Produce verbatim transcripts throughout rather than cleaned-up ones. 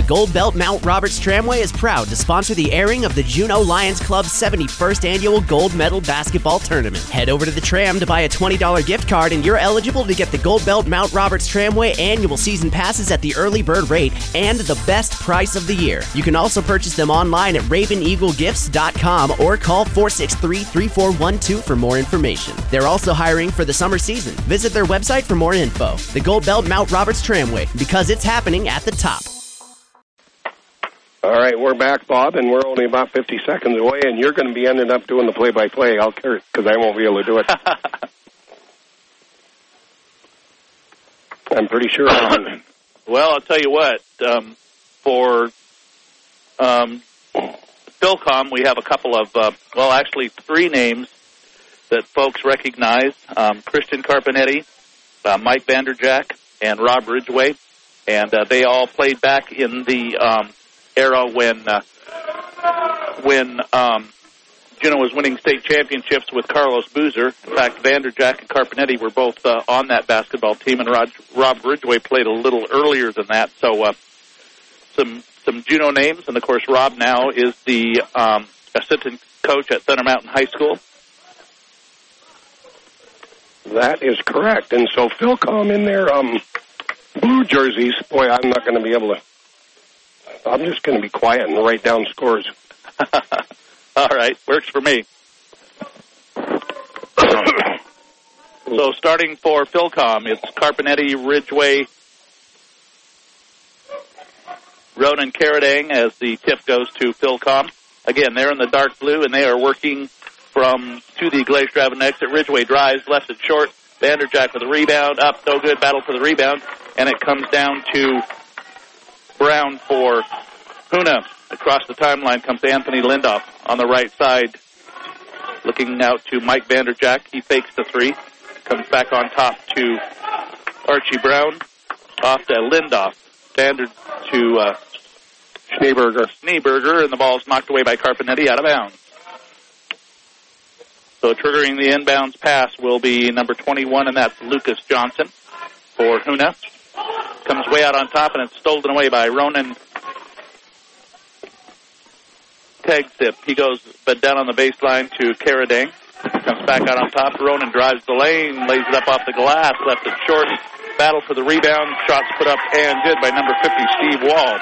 Gold Belt Mount Roberts Tramway is proud to sponsor the airing of the Juneau Lions Club's seventy-first Annual Gold Medal Basketball Tournament. Head over to the Tram to buy a twenty dollars gift card and you're eligible to get the Gold Belt Mount Roberts Tramway annual season passes at the early bird rate and the best price of the year. You can also purchase them online at raven eagle gifts dot com or call four six three, three four one two for more information. They're also hiring for the summer season. Visit their website for more info. The Gold Belt Mount Roberts Tramway, because it's happening at the top. All right, we're back, Bob, and we're only about fifty seconds away, and you're going to be ending up doing the play-by-play. I'll care because I won't be able to do it. I'm pretty sure. Well, I'll tell you what. Um, for um, Philcom, we have a couple of, uh, well, actually three names that folks recognize. Um, Christian Carpenetti, uh, Mike Vanderjack, and Rob Ridgway. And uh, they all played back in the um, era when uh, when um, Juneau was winning state championships with Carlos Boozer. In fact, Vanderjack and Carpenetti were both uh, on that basketball team, and Rod, Rob Ridgway played a little earlier than that. So uh, some some Juneau names, and, of course, Rob now is the um, assistant coach at Thunder Mountain High School. That is correct. And so Philcom in their um, blue jerseys, boy, I'm not going to be able to, I'm just going to be quiet and write down scores. All right, works for me. So starting for Philcom, it's Carpenetti, Ridgway, Ronan Caradang as the tip goes to Philcom. Again, they're in the dark blue, and they are working from to the Glacier Avenue exit. Ridgway drives, left it short. Vanderjack with a rebound, up, no good, battle for the rebound, and it comes down to Brown for Huna. Across the timeline comes Anthony Lindoff on the right side, looking out to Mike Vanderjack. He fakes the three, comes back on top to Archie Brown, off to Lindoff, Vander to uh, Schneeberger. Schneeberger, and the ball's knocked away by Carpenetti out of bounds. So triggering the inbounds pass will be number twenty-one, and that's Lucas Johnson for Huna. Comes way out on top, and it's stolen away by Ronan Tegzip. He goes but down on the baseline to Caradang. Comes back out on top. Ronan drives the lane, lays it up off the glass, left it short. Battle for the rebound. Shots put up and good by number fifty, Steve Wall.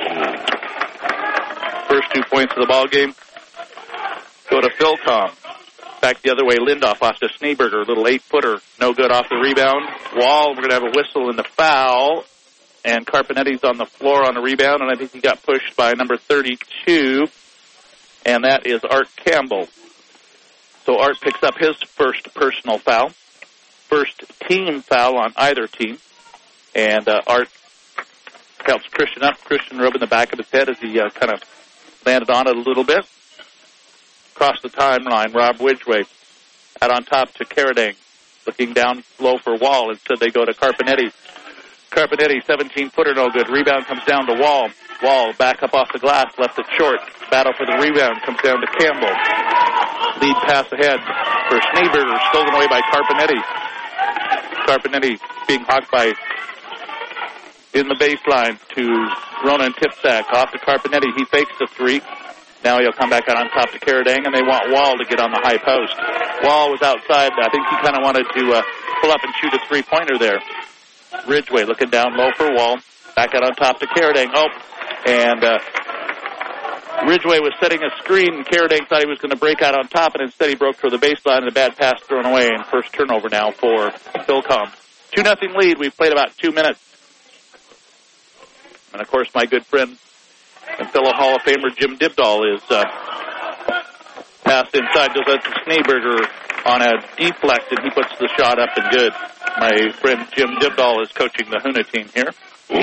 First two points of the ball game go to Philcom. Back the other way, Lindoff off to Schneeberger. Little eight-footer. No good off the rebound. Wall, we're going to have a whistle in the foul. And Carpenetti's on the floor on the rebound, and I think he got pushed by number thirty-two. And that is Art Campbell. So Art picks up his first personal foul. First team foul on either team. And uh, Art helps Christian up. Christian rubbing the back of his head as he uh, kind of landed on it a little bit. Across the timeline, Rob Ridgway out on top to Caradang. Looking down low for Wall. Instead they go to Carpenetti. Carpenetti, seventeen-footer, no good. Rebound comes down to Wall. Wall back up off the glass, left it short. Battle for the rebound comes down to Campbell. Lead pass ahead for Schneeberger, stolen away by Carpenetti. Carpenetti being hawked by in the baseline to Ronan Tipsack. Off to Carpenetti. He fakes the three. Now he'll come back out on top to Caradang, and they want Wall to get on the high post. Wall was outside. I think he kind of wanted to uh, pull up and shoot a three-pointer there. Ridgway looking down low for Wall. Back out on top to Caradang. Oh, and uh, Ridgway was setting a screen, and Caradang thought he was going to break out on top, and instead he broke for the baseline, and a bad pass thrown away, and first turnover now for Philcom. two nothing lead. We've played about two minutes. And, of course, my good friend and fellow Hall of Famer Jim Dibdahl is uh, passed inside, goes out to Schneeberger on a deflect, and he puts the shot up and good. My friend Jim Dibdahl is coaching the Huna team here.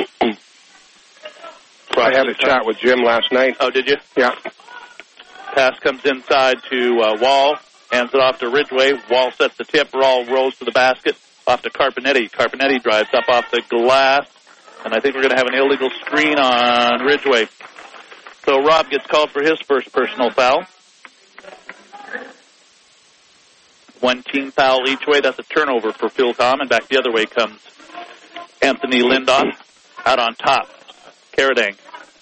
I had a chat with Jim last night. Oh, did you? Yeah. Pass comes inside to uh, Wall, hands it off to Ridgway. Wall sets the tip. Wall rolls to the basket, off to Carpenetti. Carpenetti drives up off the glass, and I think we're going to have an illegal screen on Ridgway. So Rob gets called for his first personal foul. One team foul each way. That's a turnover for Philcom, and back the other way comes Anthony Lindoff out on top. Caradang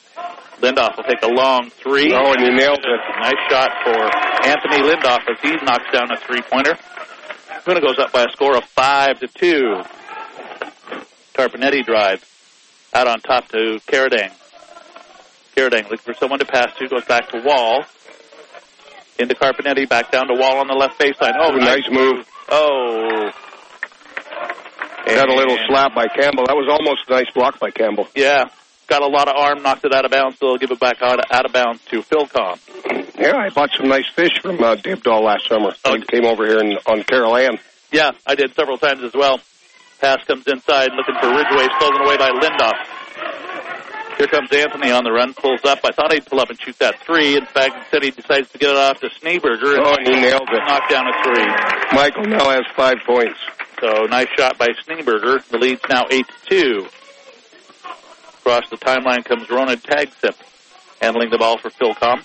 Lindoff will take a long three. Oh, and he nailed it. Nice shot for Anthony Lindoff as he knocks down a three-pointer. Kuna goes up by a score of five to two. Carpenetti drive out on top to Caradang. Caradang looking for someone to pass to, goes back to Wall. Into Carpenetti, back down to Wall on the left baseline. Oh, nice, nice move. Oh. Got a little slap by Campbell. That was almost a nice block by Campbell. Yeah. Got a lot of arm, knocked it out of bounds, so they'll give it back out, out of bounds to Philcom. Yeah, I bought some nice fish from uh, Dibdall last summer. Oh. He came over here in, on Carol Ann. Yeah, I did several times as well. Pass comes inside, looking for Ridgway, stolen away by Lindoff. Here comes Anthony on the run, pulls up. I thought he'd pull up and shoot that three. In fact, instead he decides to get it off to Schneeberger. Oh, and he nailed it. Knocked down a three. Michael now has five points. So, nice shot by Schneeberger. The lead's now eight to two. Across the timeline comes Ronan Tagsip, handling the ball for Philcom.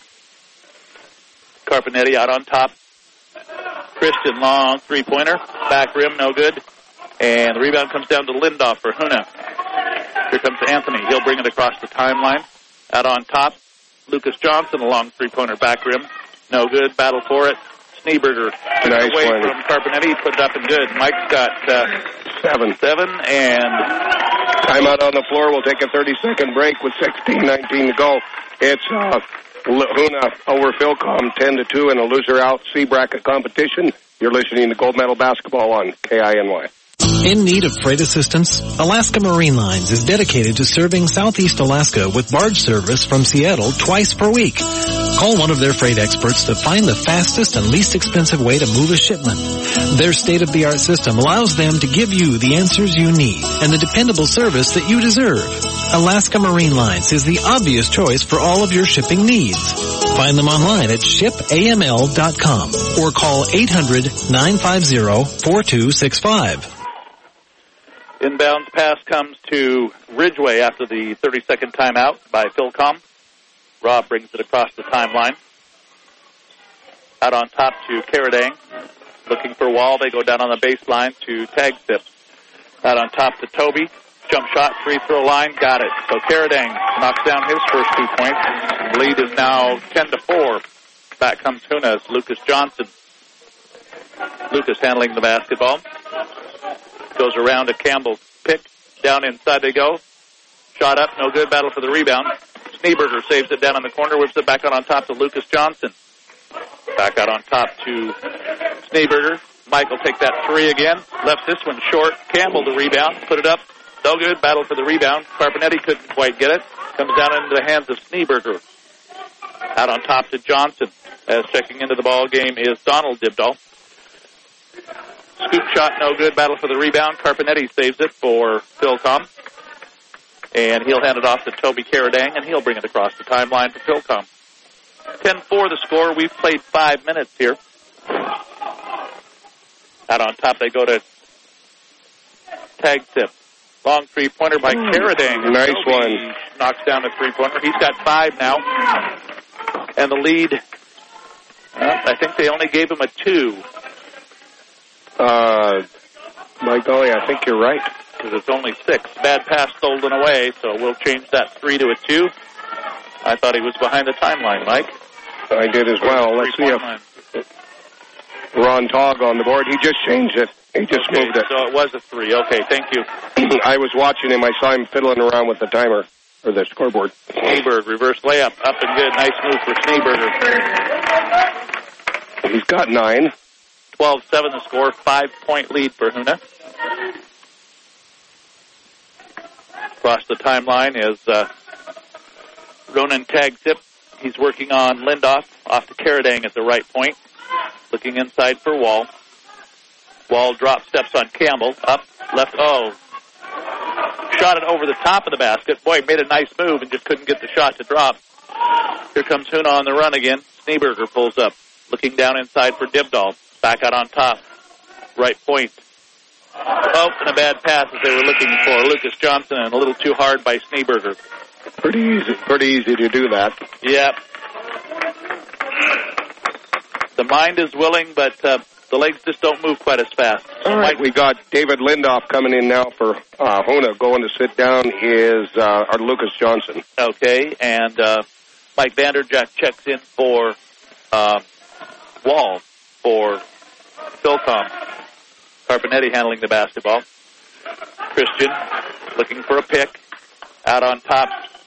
Carpenetti out on top. Christian long three-pointer. Back rim, no good. And the rebound comes down to Lindoff for Huna. Here comes Anthony. He'll bring it across the timeline. Out on top, Lucas Johnson, a long three-pointer back rim. No good. Battle for it. Schneeberger nice away one. from Carpenetti. Put it up and good. Mike's got uh, seven. Seven and... Timeout on the floor. We'll take a thirty-second break with sixteen nineteen to go. It's uh, Huna over Philcom ten to two in a loser-out C-bracket competition. You're listening to Gold Medal Basketball on K I N Y. In need of freight assistance? Alaska Marine Lines is dedicated to serving Southeast Alaska with barge service from Seattle twice per week. Call one of their freight experts to find the fastest and least expensive way to move a shipment. Their state-of-the-art system allows them to give you the answers you need and the dependable service that you deserve. Alaska Marine Lines is the obvious choice for all of your shipping needs. Find them online at ship A M L dot com or call eight hundred, nine five zero, four two six five. Inbounds pass comes to Ridgway after the thirty-second timeout by Philcom. Rob brings it across the timeline. Out on top to Caradang. Looking for Wall. They go down on the baseline to Tagsip. Out on top to Toby. Jump shot, free throw line. Got it. So Caradang knocks down his first two points. The lead is now ten to four. Back comes Hunas. Lucas Johnson. Lucas handling the basketball. Goes around to Campbell. Pick. Down inside they go. Shot up. No good. Battle for the rebound. Schneeberger saves it down in the corner. Whips it back out on top to Lucas Johnson. Back out on top to Schneeberger. Michael take that three again. Left this one short. Campbell the rebound. Put it up. No good. Battle for the rebound. Carpenetti couldn't quite get it. Comes down into the hands of Schneeberger. Out on top to Johnson. As checking into the ball game is Donald Dibdall. Scoop shot, no good. Battle for the rebound. Carpenetti saves it for Philcom. And he'll hand it off to Toby Caradang, and he'll bring it across the timeline for Philcom. ten four the score. We've played five minutes here. Out on top they go to Tagsip. Long three-pointer by Caradang. Nice Toby one. Knocks down a three-pointer. He's got five now. And the lead, uh, I think they only gave him a two. Uh, my golly, I think you're right. Because it's only six. Bad pass stolen away, so we'll change that three to a two. I thought he was behind the timeline, Mike. I did as well. Let's see if Ron Togg on the board. He just changed it. He just okay, moved it. So it was a three. Okay, thank you. I was watching him. I saw him fiddling around with the timer, or the scoreboard. Schneeberger, reverse layup. Up and good. Nice move for Schneeberger. He's got nine. twelve seven the score. Five-point lead for Huna. Across the timeline is uh, Ronan Tagsip. He's working on Lindoff. Off to Caradang at the right point. Looking inside for Wall. Wall drop steps on Campbell. Up, left, oh. Shot it over the top of the basket. Boy, made a nice move and just couldn't get the shot to drop. Here comes Huna on the run again. Schneeberger pulls up. Looking down inside for Dibdall. Back out on top. Right point. Oh, and a bad pass as they were looking for Lucas Johnson, and a little too hard by Schneeberger. Pretty easy, pretty easy to do that. Yep. The mind is willing, but uh, The legs just don't move quite as fast. All right, we got David Lindoff coming in now for uh, Hona. Going to sit down is uh, our Lucas Johnson. Okay, and uh, Mike Vanderjack checks in for uh, Wall for Philcom. Carpenetti handling the basketball. Christian looking for a pick. Out on top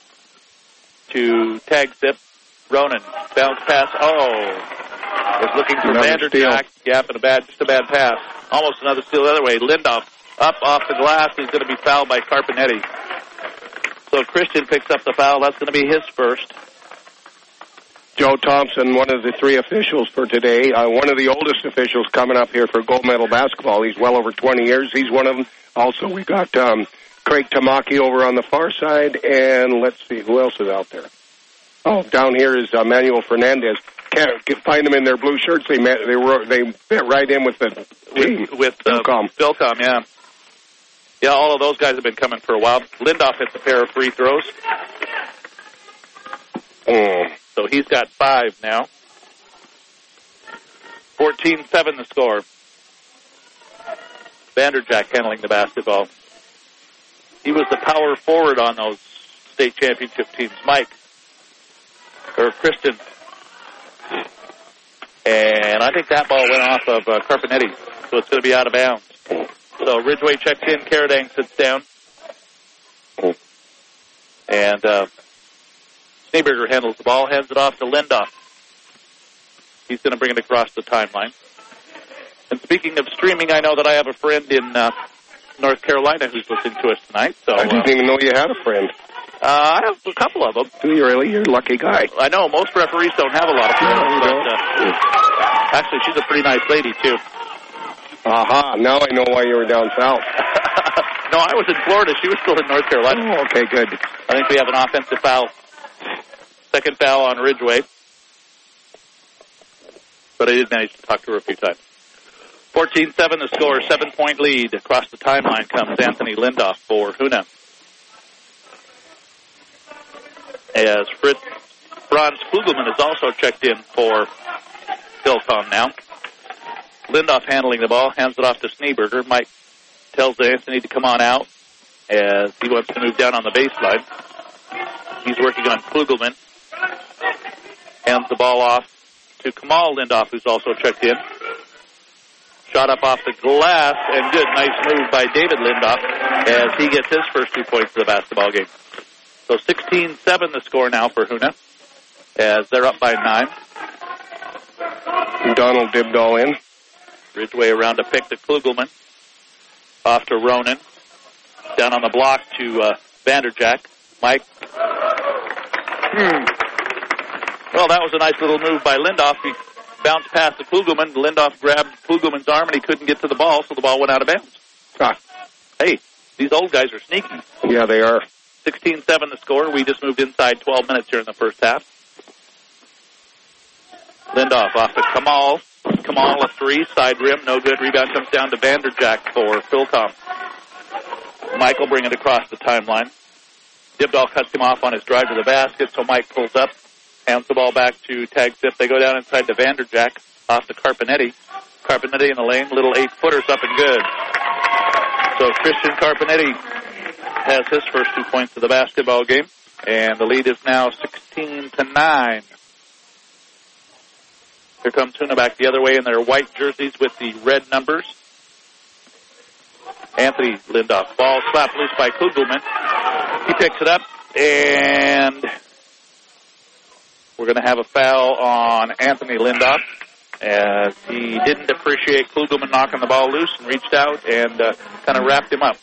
to tag zip. Ronan. Bounce pass. Oh. Was looking for Vanderjack. Yeah, but a bad, just a bad pass. Almost another steal the other way. Lindoff up off the glass. He's going to be fouled by Carpenetti. So Christian picks up the foul. That's going to be his first. Joe Thompson, one of the three officials for today. Uh, one of the oldest officials coming up here for gold medal basketball. He's well over twenty years. He's one of them. Also, we got um, Craig Tamaki over on the far side. And let's see, who else is out there? Oh, down here is uh, Manuel Fernandez. Can't find them in their blue shirts. They met, they were they fit right in with the team. With, with uh, Philcom. Philcom, yeah. Yeah, all of those guys have been coming for a while. Lindoff hits a pair of free throws. Mm. So he's got five now. fourteen seven the score. Vanderjack handling the basketball. He was the power forward on those state championship teams. Mike. Or Kristen. And I think that ball went off of uh, Carpenetti, so it's going to be out of bounds. So Ridgway checks in, Caradang sits down. And uh, Schneeberger handles the ball, hands it off to Lindoff. He's going to bring it across the timeline. And speaking of streaming, I know that I have a friend in uh, North Carolina who's listening to us tonight. So I didn't uh, even know you had a friend. Uh, I have a couple of them. Do you really? You're a lucky guy. I know. Most referees don't have a lot of friends. No, but, uh, actually, she's a pretty nice lady, too. Aha. Now I know why you were down south. No, I was in Florida. She was still in North Carolina. Oh, okay, good. I think we have an offensive foul. Second foul on Ridgway. But I did manage to talk to her a few times. fourteen seven the score. Seven-point lead. Across the timeline comes Anthony Lindoff for Huna. As Fritz Franz Kugelman is also checked in for Philcom now. Lindoff handling the ball, hands it off to Schneeberger. Mike tells Anthony to come on out as he wants to move down on the baseline. He's working on Kugelman. Hands the ball off to Kamal Lindoff, who's also checked in. Shot up off the glass, and good, nice move by David Lindoff as he gets his first two points of the basketball game. So sixteen seven the score now for Huna as they're up by nine. Donald Dibdall in. Ridgway around to pick to Klugelman. Off to Ronan. Down on the block to uh, Vanderjack. Mike. Hmm. Well, that was a nice little move by Lindoff. He bounced past to Klugelman. Lindoff grabbed Klugelman's arm and he couldn't get to the ball, so the ball went out of bounds. Ah. Hey, these old guys are sneaky. Yeah, they are. sixteen seven the score. We just moved inside twelve minutes here in the first half. Lindoff off to Kamal. Kamal a three, side rim, no good. Rebound comes down to Vanderjack for Philcom. Michael bring it across the timeline. Dibdall cuts him off on his drive to the basket, so Mike pulls up, hands the ball back to Tag Zip. They go down inside to Vanderjack, off to Carpenetti. Carpenetti in the lane, little eight-footers up and good. So Christian Carpenetti has his first two points of the basketball game, and the lead is now sixteen to nine. Here comes Huna back the other way in their white jerseys with the red numbers. Anthony Lindoff. Ball slapped loose by Kugelman. He picks it up, and we're going to have a foul on Anthony Lindoff as he didn't appreciate Kugelman knocking the ball loose and reached out and uh, kind of wrapped him up.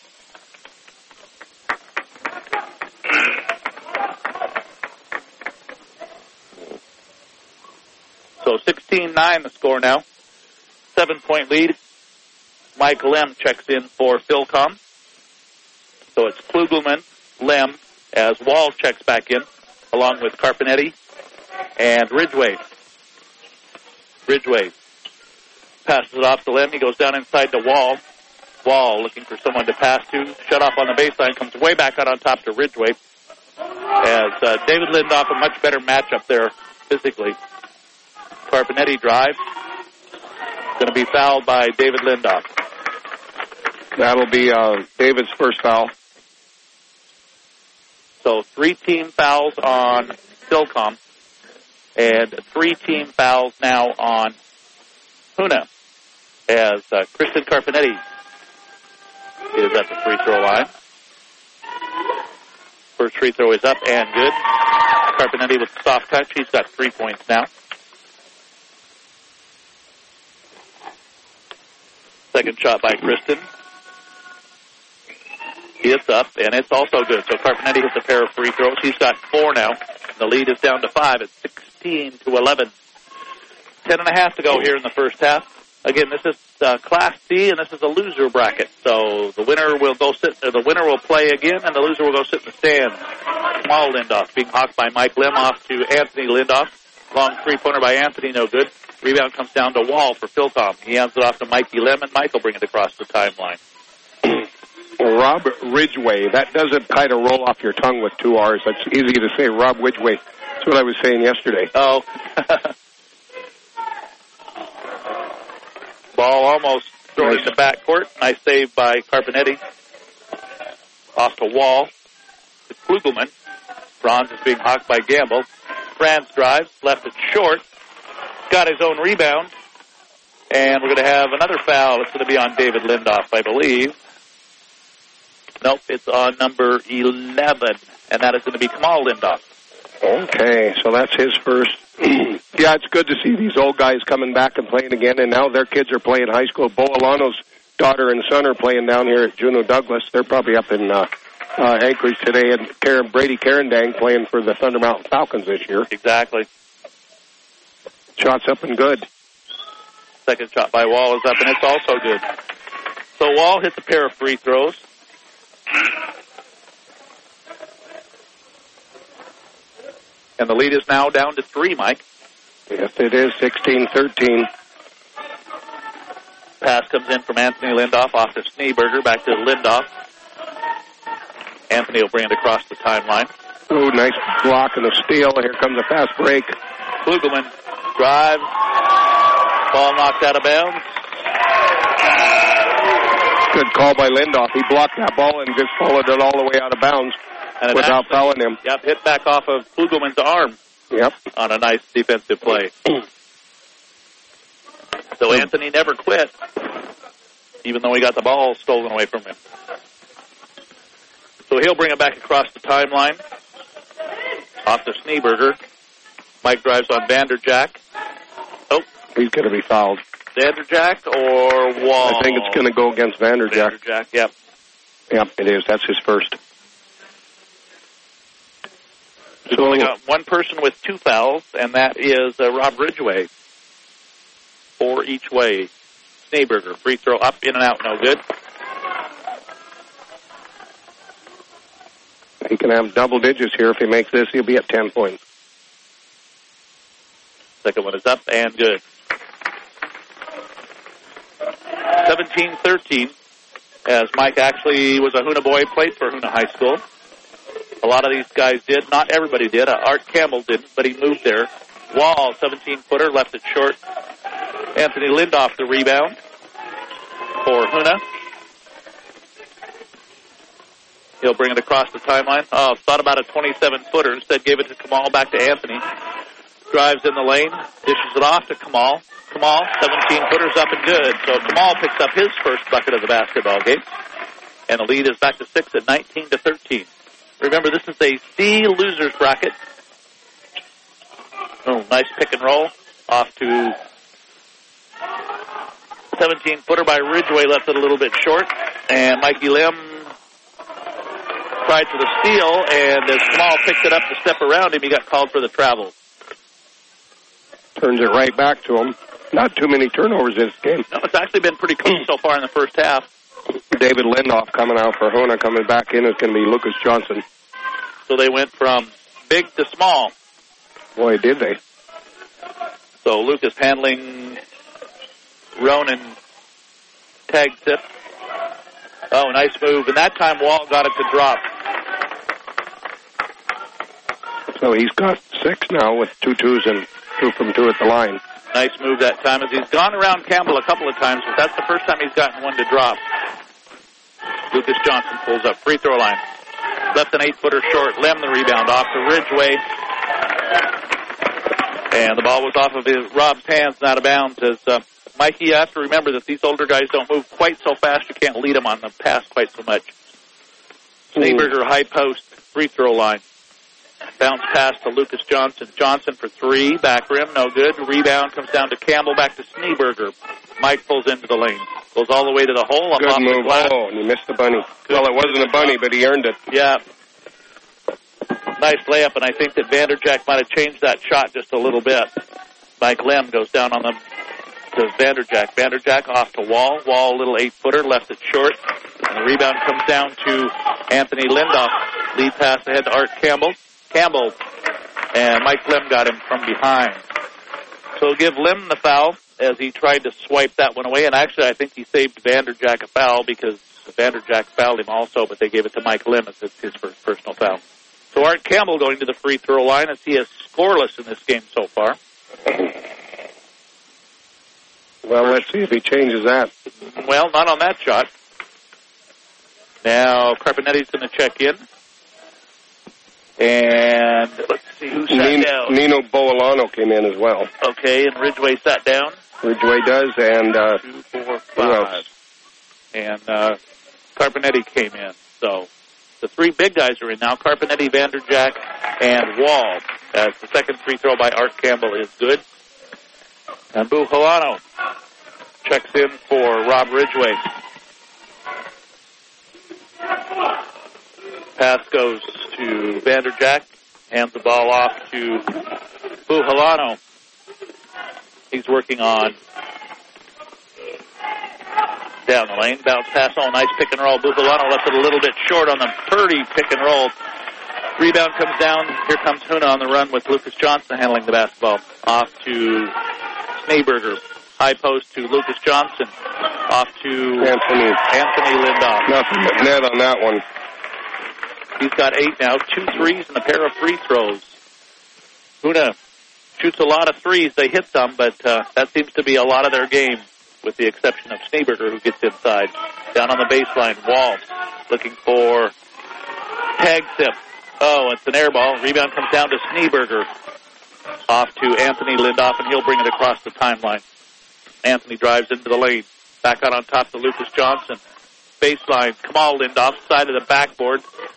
So sixteen nine the score now. Seven-point lead. Mike Lem checks in for Philcom. So it's Klugelman, Lem, as Wall checks back in, along with Carpenetti and Ridgway. Ridgway passes it off to Lem. He goes down inside to Wall. Wall looking for someone to pass to. Shut off on the baseline. Comes way back out on top to Ridgway. As uh, David Lindoff, a much better matchup there physically. Carpenetti drives. going to be fouled by David Lindoff. That'll be uh, David's first foul. So three team fouls on Philcom and three team fouls now on Huna as uh, Kristen Carpenetti is at the free throw line. First free throw is up and good. Carpenetti with the soft touch. He's got three points now. Second shot by Kristen. It's up, and it's also good. So Carpenetti hits a pair of free throws. He's got four now. The lead is down to five. It's sixteen to eleven. Ten and a half to go here in the first half. Again, this is uh, Class C, and this is a loser bracket. So the winner will go sit. Uh, the winner will play again, and the loser will go sit in the stands. Small Lindoff being hawked by Mike Lim off to Anthony Lindoff. Long three-pointer by Anthony, no good. Rebound comes down to Wall for Philcom. He hands it off to Mikey Lim, and Mike will bring it across the timeline. Rob Ridgway. That doesn't kind of roll off your tongue with two R's. That's easy to say, Rob Ridgway. That's what I was saying yesterday. Oh. Ball almost thrown nice. In the backcourt. Nice save by Carpenetti. Off to Wall. To Klugelman. Bronze is being hawked by Gamble. Franz drives, left it short. Got his own rebound. And we're going to have another foul. It's going to be on David Lindoff, I believe. Nope, it's on number eleven, and that is going to be Kamal Lindoff. Okay, so that's his first. Yeah, it's good to see these old guys coming back and playing again, and now their kids are playing high school. Bo Alano's daughter and son are playing down here at Juneau Douglas. They're probably up in uh, uh, Anchorage today, and Karen, Brady Carendang playing for the Thunder Mountain Falcons this year. Exactly. Shot's up and good. Second shot by Wall is up, and it's also good. So Wall hits a pair of free throws. And the lead is now down to three, Mike. Yes, it is, sixteen thirteen. Pass comes in from Anthony Lindoff off to Schneeberger, back to Lindoff. Anthony will bring it across the timeline. Ooh, nice block and a steal. Here comes a fast break. Klugelman drives. Ball knocked out of bounds. Good call by Lindoff. He blocked that ball and just followed it all the way out of bounds and without actually, fouling him. Yep, hit back off of Klugelman's arm. Yep. On a nice defensive play. So Anthony never quit, even though he got the ball stolen away from him. So he'll bring it back across the timeline. Off to Schneeberger. Mike drives on Vanderjack. Oh. He's going to be fouled. Vanderjack or Wall? I think it's going to go against Vanderjack. Vanderjack, yep. Yep, it is. That's his first. We've so, only got one person with two fouls, and that is uh, Rob Ridgway. Four each way. Schneeberger, free throw up, in and out, no good. He can have double digits here. If he makes this, he'll be at ten points. Second one is up and good. seventeen thirteen, as Mike actually was a Huna boy, played for Huna High School. A lot of these guys did. Not everybody did. Uh, Art Campbell didn't, but he moved there. Wall, seventeen-footer, left it short. Anthony Lindoff, the rebound for Huna. He'll bring it across the timeline. Oh, thought about a twenty-seven-footer. Instead, gave it to Kamal, back to Anthony. Drives in the lane, dishes it off to Kamal. Kamal, seventeen-footers up and good. So Kamal picks up his first bucket of the basketball game. And the lead is back to six at nineteen to thirteen. Remember, this is a C losers bracket. Oh, nice pick and roll. Off to seventeen-footer by Ridgway, left it a little bit short. And Mikey Lim tried for the steal, and as Kamal picked it up to step around him, he got called for the travel. Turns it right back to him. Not too many turnovers in this game. No, it's actually been pretty close so far in the first half. David Lindoff coming out for Huna. Coming back in is going to be Lucas Johnson. So they went from big to small. Boy, did they. So Lucas handling Ronan tag tip. Oh, nice move. And that time Wall got it to drop. So he's got six now with two twos and two from two at the line. Nice move that time as he's gone around Campbell a couple of times, but that's the first time he's gotten one to drop. Lucas Johnson pulls up free throw line. Left an eight-footer short. Lem the rebound off to Ridgway. And the ball was off of his Rob's hands and out of bounds. As uh, Mikey, you have to remember that these older guys don't move quite so fast. You can't lead them on the pass quite so much. Schneeberger, high post, free throw line. Bounce pass to Lucas Johnson. Johnson for three. Back rim, no good. Rebound comes down to Campbell, back to Schneeberger. Mike pulls into the lane. Goes all the way to the hole. Up Good off move. The glass. Oh, and you missed the bunny. Good. Well, it wasn't a bunny, but he earned it. Yeah. Nice layup, and I think that Vanderjack might have changed that shot just a little bit. Mike Lem goes down on the to Vanderjack. Vanderjack off to Wall. Wall, little eight-footer, left it short. And the rebound comes down to Anthony Lindoff. Lead pass ahead to Art Campbell. Campbell and Mike Lem got him from behind. So he'll give Lem the foul as he tried to swipe that one away. And actually, I think he saved Vanderjack a foul because Vanderjack fouled him also, but they gave it to Mike Lem as his first personal foul. So Art Campbell going to the free throw line as he is scoreless in this game so far. Well, let's see if he changes that. Well, not on that shot. Now Carpenetti's going to check in. And let's see who sat Nino, down. Nino Boalano came in as well. Okay, and Ridgway sat down. Ridgway does, and uh, Two, four, who else? five. And uh, Carpenetti came in. So the three big guys are in now. Carpenetti, Vanderjack, and Wall. As the second free throw by Art Campbell is good. And Buhalano checks in for Rob Ridgway. Pass goes to Vanderjack. Hands the ball off to Buhalano. He's working on down the lane. Bounce pass. Oh, nice pick and roll. Buhalano left it a little bit short on the Purdy pick and roll. Rebound comes down. Here comes Huna on the run with Lucas Johnson handling the basketball. Off to Schneeberger. High post to Lucas Johnson. Off to Anthony. Anthony Lindoff. Nothing but net on that one. He's got eight now, two threes and a pair of free throws. Huna shoots a lot of threes. They hit some, but uh, that seems to be a lot of their game, with the exception of Schneeberger, who gets inside. Down on the baseline, Wall looking for tag tip. Oh, it's an air ball. Rebound comes down to Schneeberger. Off to Anthony Lindoff, and he'll bring it across the timeline. Anthony drives into the lane. Back out on top to Lucas Johnson. Baseline, Kamal Lindoff, side of the backboard.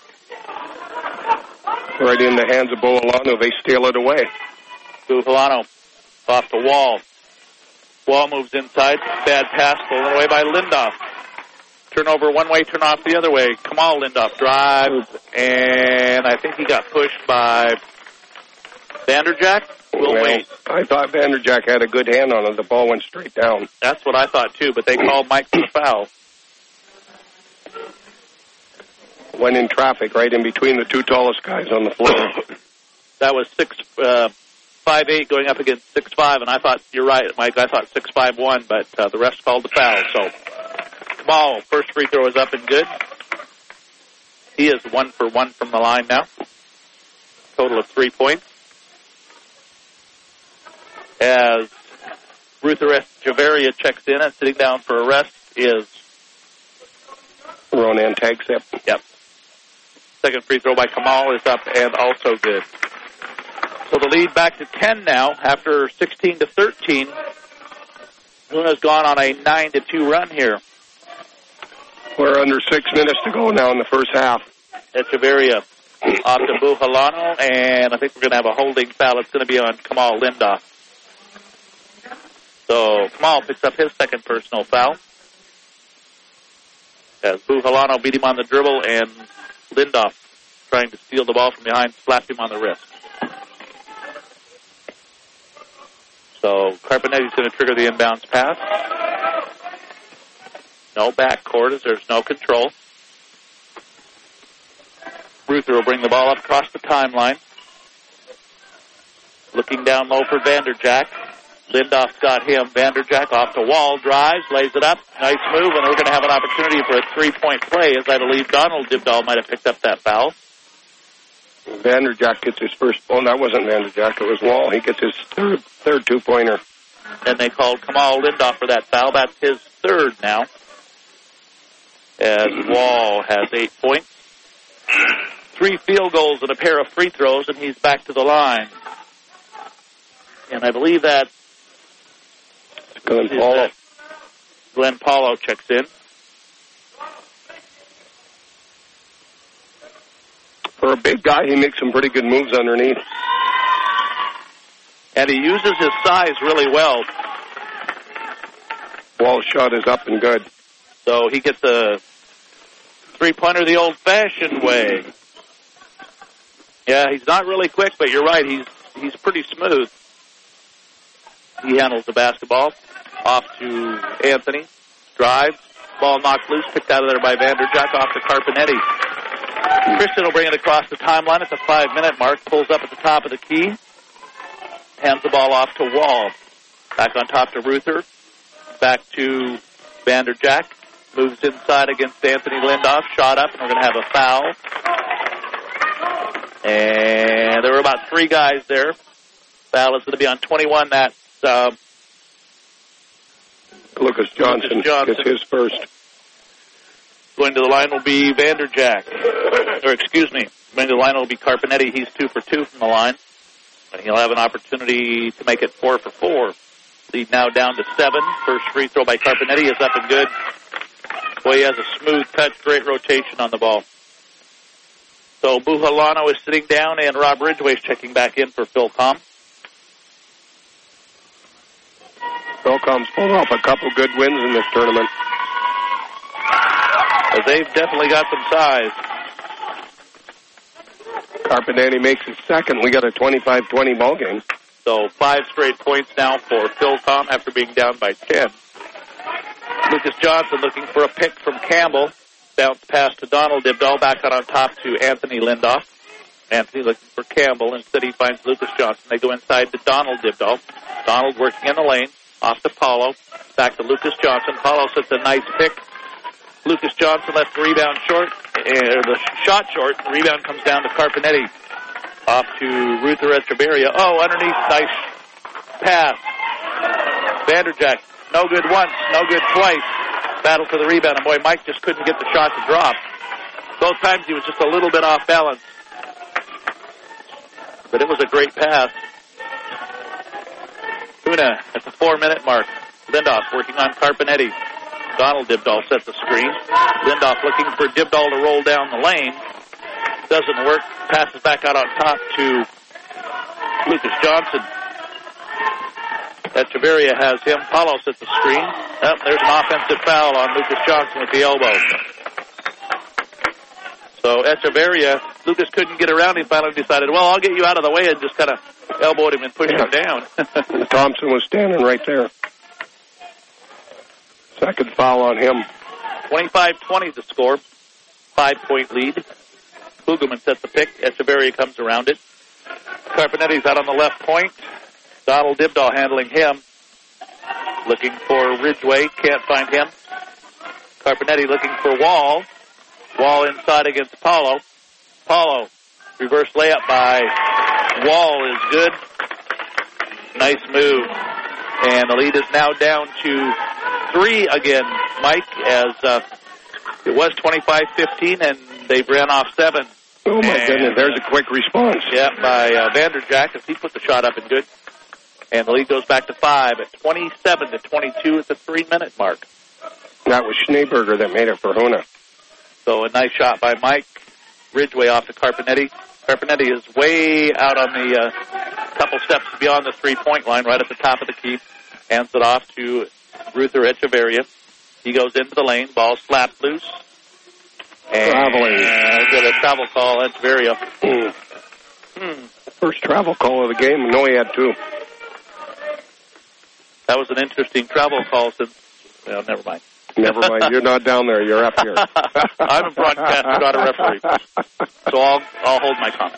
Right in the hands of Boalano. They steal it away. Buhalano off the Wall. Wall moves inside. Bad pass stolen away by Lindoff. Turnover one way, turn off the other way. Kamal Lindoff drives, and I think he got pushed by Vanderjack. We'll well, wait. I thought Vanderjack had a good hand on it. The ball went straight down. That's what I thought, too, but they called Mike for the foul. Went in traffic right in between the two tallest guys on the floor. That was six, uh, five eight going up against six five, and I thought, you're right, Mike, I thought six five one, but uh, the rest called the foul. So, Kamal, first free throw is up and good. He is one for one from the line now. Total of three points. As Ruth Arrest Javaria checks in and sitting down for a rest is Ronan Tagsip. Yep. Second free throw by Kamal is up and also good. So the lead back to ten now after sixteen to thirteen. Luna's gone on a nine to two run here. We're under six minutes to go now in the first half. Echeverria off to Buhalano, and I think we're going to have a holding foul. It's going to be on Kamal Lindoff. So Kamal picks up his second personal foul. As Buhalano beat him on the dribble, and Lindoff trying to steal the ball from behind, slapped him on the wrist. So Carpenetti's going to trigger the inbounds pass. No backcourt as there's no control. Ruther will bring the ball up across the timeline. Looking down low for Vanderjack. Lindoff's got him. Vanderjack off the Wall, drives, lays it up. Nice move, and we're going to have an opportunity for a three-point play, as I believe Donald Dibdahl might have picked up that foul. Vanderjack gets his first. Oh, that wasn't Vanderjack. It was Wall. He gets his third, third two-pointer. And they called Kamal Lindoff for that foul. That's his third now. As Wall has eight points. Three field goals and a pair of free throws, and he's back to the line. And I believe that Glenn Paulo. Glenn Paulo checks in. For a big guy, he makes some pretty good moves underneath. And he uses his size really well. Wall's shot is up and good. So he gets a three-pointer the old-fashioned way. Yeah, he's not really quick, but you're right. He's he's pretty smooth. He handles the basketball. Off to Anthony. Drives. Ball knocked loose. Picked out of there by Vanderjack. Off to Carpenetti. Christian will bring it across the timeline at the five-minute mark. Pulls up at the top of the key. Hands the ball off to Wall. Back on top to Ruther. Back to Vanderjack. Moves inside against Anthony Lindoff. Shot up, and we're going to have a foul. And there were about three guys there. Foul is going to be on twenty-one. That's uh, Lucas Johnson, Lucas Johnson gets his first. Going to the line will be Vanderjack. Or excuse me, going to the line will be Carpenetti. He's two for two from the line. And he'll have an opportunity to make it four for four. Lead now down to seven. First free throw by Carpenetti is up and good. Boy, he has a smooth touch, great rotation on the ball. So Buhalano is sitting down, and Rob Ridgway is checking back in for Philcom. Philcom's pulled off a couple good wins in this tournament. But they've definitely got some size. Carpenetti makes his second. We got a twenty-five twenty ball game. So five straight points now for Philcom after being down by ten. Lucas Johnson looking for a pick from Campbell. Bounce pass to Donald Dibdahl. Back out on top to Anthony Lindoff. Anthony looking for Campbell. Instead he finds Lucas Johnson. They go inside to Donald Dibdahl. Donald working in the lane. Off to Paulo. Back to Lucas Johnson. Paulo sets a nice pick. Lucas Johnson left the rebound short. Uh, the shot short. The rebound comes down to Carpenetti. Off to Ruther Echeverria. Oh, underneath. Nice pass. Vanderjack. No good once. No good twice. Battle for the rebound. And boy, Mike just couldn't get the shot to drop. Both times he was just a little bit off balance. But it was a great pass. Huna at the four-minute mark. Lindoff working on Carpenetti. Donald Dibdahl sets the screen. Lindoff looking for Dibdahl to roll down the lane. Doesn't work. Passes back out on top to Lucas Johnson. Echeverria has him. Paulo sets the screen. Oh, there's an offensive foul on Lucas Johnson with the elbow. So Echeverria, Lucas couldn't get around him. Finally decided, well, I'll get you out of the way, and just kind of elbowed him and pushed yeah. him down. Thompson was standing right there. Second foul on him. twenty-five twenty the score. Five-point lead. Klugerman sets the pick. Echeverria comes around it. Carpenetti's out on the left point. Donald Dibdahl handling him. Looking for Ridgway. Can't find him. Carpenetti looking for Wall. Wall inside against Paulo. Paulo. Reverse layup by Wall is good. Nice move. And the lead is now down to three again, Mike, as uh, it was twenty-five fifteen, and they've ran off seven. Oh, my and, goodness. There's a quick response. Yeah, by uh, Vanderjack, as he put the shot up and good. And the lead goes back to five at twenty-seven to twenty-two at the three-minute mark. That was Schneeberger that made it for Huna. So a nice shot by Mike. Ridgway off to Carpenetti. Carpenetti is way out on the uh, couple steps beyond the three-point line, right at the top of the key. Hands it off to Ruther Echeverria. He goes into the lane. Ball slapped loose. And Traveling. Uh, get a travel call, Echeverria. Mm. Hmm. First travel call of the game. No, he had two. That was an interesting travel call since, well, never mind. Never mind. You're not down there. You're up here. I'm a broadcaster, not a referee. So I'll, I'll hold my comment.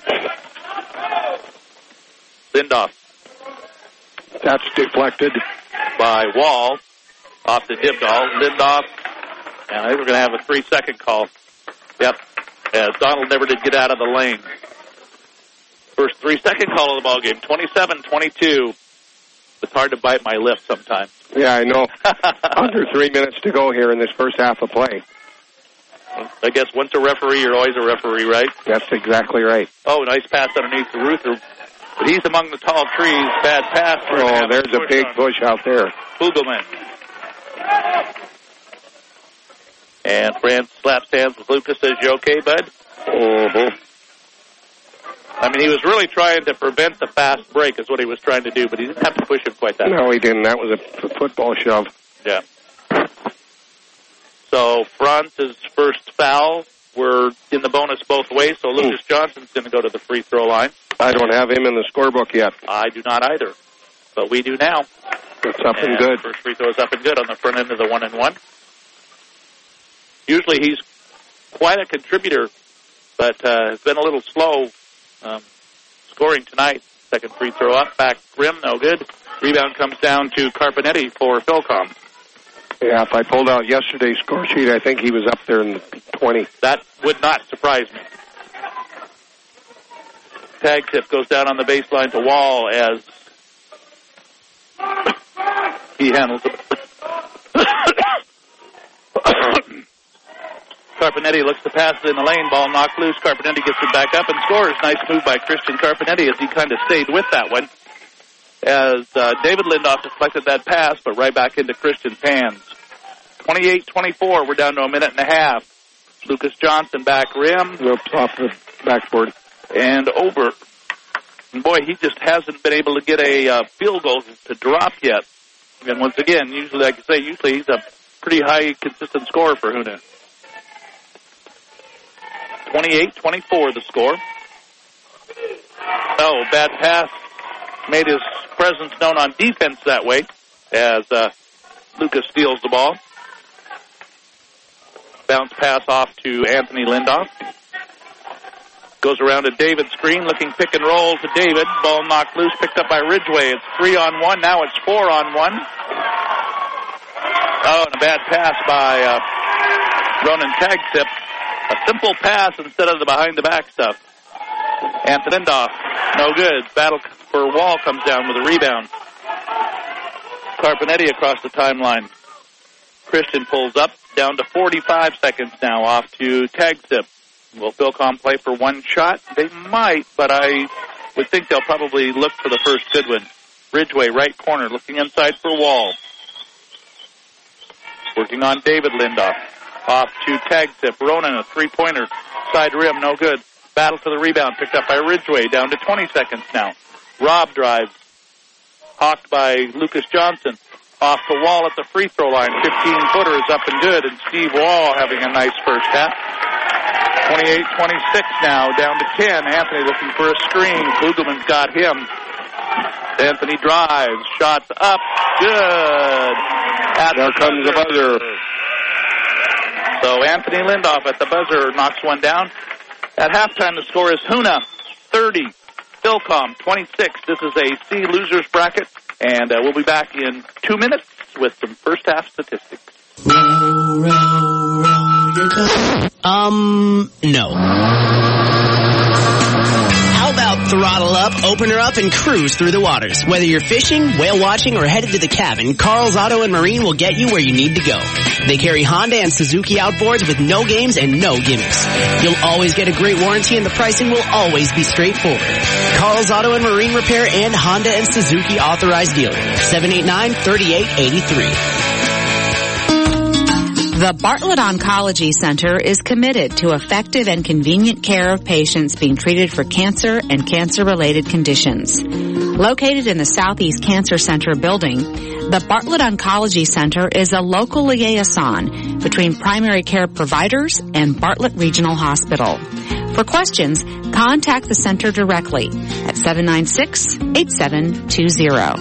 Lindoff. That's deflected. By Wall. Off to Dibdahl. Lindoff. And I think we're going to have a three-second call. Yep. As Donald never did get out of the lane. First three-second call of the ballgame. twenty-seven twenty-two. It's hard to bite my lip sometimes. Yeah, I know. Under three minutes to go here in this first half of play. I guess once a referee, you're always a referee, right? That's exactly right. Oh, nice pass underneath to Ruther. But he's among the tall trees. Bad pass. Oh, there's a big push out there. Fugleman. And Franz slaps hands with Lucas. Says, you okay, bud? Mm-hmm. I mean, he was really trying to prevent the fast break is what he was trying to do, but he didn't have to push him quite that No, he didn't. That was a football shove. Yeah. So Franz's first foul. We're in the bonus both ways, so Lucas mm. Johnson's going to go to the free throw line. I don't have him in the scorebook yet. I do not either, but we do now. It's up and, and good. First free throw is up and good on the front end of the one and one. Usually he's quite a contributor, but uh, has been a little slow um, scoring tonight. Second free throw up, back rim, no good. Rebound comes down to Carpenetti for Philcom. Yeah, if I pulled out yesterday's score sheet, I think he was up there in the twenty. That would not surprise me. Tag tip goes down on the baseline to Wall as he handles it. Carpenetti looks to pass it in the lane. Ball knocked loose. Carpenetti gets it back up and scores. Nice move by Christian Carpenetti as he kind of stayed with that one. As uh, David Lindoff deflected that pass, but right back into Christian's hands. twenty-eight twenty-four, we're down to a minute and a half. Lucas Johnson back rim. Oops, off the backboard. And over. And boy, he just hasn't been able to get a uh, field goal to drop yet. And once again, usually, like I say, usually he's a pretty high, consistent scorer for Hoonah. twenty-eight twenty-four the score. Oh, bad pass. Made his presence known on defense that way as uh, Lucas steals the ball. Bounce pass off to Anthony Lindoff. Goes around to David Screen, looking pick and roll to David. Ball knocked loose, picked up by Ridgway. It's three on one. Now it's four on one. Oh, and a bad pass by uh, Ronan Tagtip. A simple pass instead of the behind-the-back stuff. Anthony Lindoff, no good. Battle for Wall comes down with a rebound. Carpenetti across the timeline. Christian pulls up, down to forty-five seconds now, off to Tagtip. Will Philcom play for one shot? They might, but I would think they'll probably look for the first good one. Ridgway, right corner, looking inside for Wall. Working on David Lindoff. Off to Tagtip. Ronan, a three-pointer. Side rim, no good. Battle for the rebound, picked up by Ridgway, down to twenty seconds now. Rob drives. Hawked by Lucas Johnson. Off the Wall at the free throw line. fifteen-footer is up and good, and Steve Wall having a nice first half. twenty-eight twenty-six now, down to ten. Anthony looking for a screen. Klugelman's got him. Anthony drives. Shots up. Good. At there the comes the buzzer. So Anthony Lindoff at the buzzer knocks one down. At halftime, the score is Hoonah thirty, Philcom twenty-six. This is a C losers bracket, and uh, we'll be back in two minutes with some first half statistics. Row, row, row your boat. Um, no. How about throttle up, open her up, and cruise through the waters? Whether you're fishing, whale watching, or headed to the cabin, Carl's Auto and Marine will get you where you need to go. They carry Honda and Suzuki outboards with no games and no gimmicks. You'll always get a great warranty, and the pricing will always be straightforward. Carl's Auto and Marine Repair and Honda and Suzuki authorized dealer. seven eight nine, three eight eight three. The Bartlett Oncology Center is committed to effective and convenient care of patients being treated for cancer and cancer-related conditions. Located in the Southeast Cancer Center building, the Bartlett Oncology Center is a local liaison between primary care providers and Bartlett Regional Hospital. For questions, contact the center directly at seven nine six, eight seven two zero.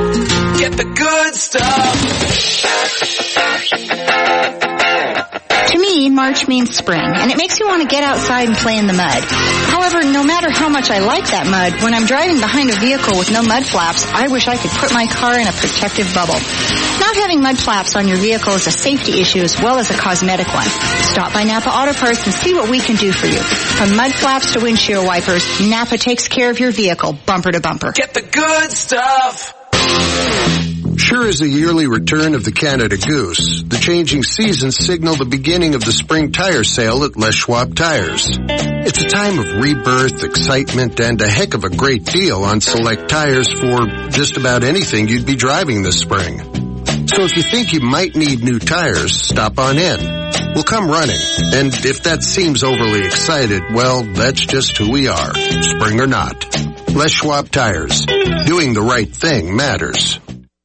Get the good stuff. To me, March means spring, and it makes me want to get outside and play in the mud. However, no matter how much I like that mud, when I'm driving behind a vehicle with no mud flaps, I wish I could put my car in a protective bubble. Not having mud flaps on your vehicle is a safety issue as well as a cosmetic one. Stop by Napa Auto Parts and see what we can do for you. From mud flaps to windshield wipers, Napa takes care of your vehicle bumper to bumper. Get the good stuff! Sure is the yearly return of the Canada Goose. The changing seasons signal the beginning of the spring tire sale at Les Schwab Tires. It's a time of rebirth, excitement, and a heck of a great deal on select tires for just about anything you'd be driving this spring. So if you think you might need new tires, stop on in. We'll come running. And if that seems overly excited, well, that's just who we are, spring or not. Les Schwab Tires. Doing the right thing matters.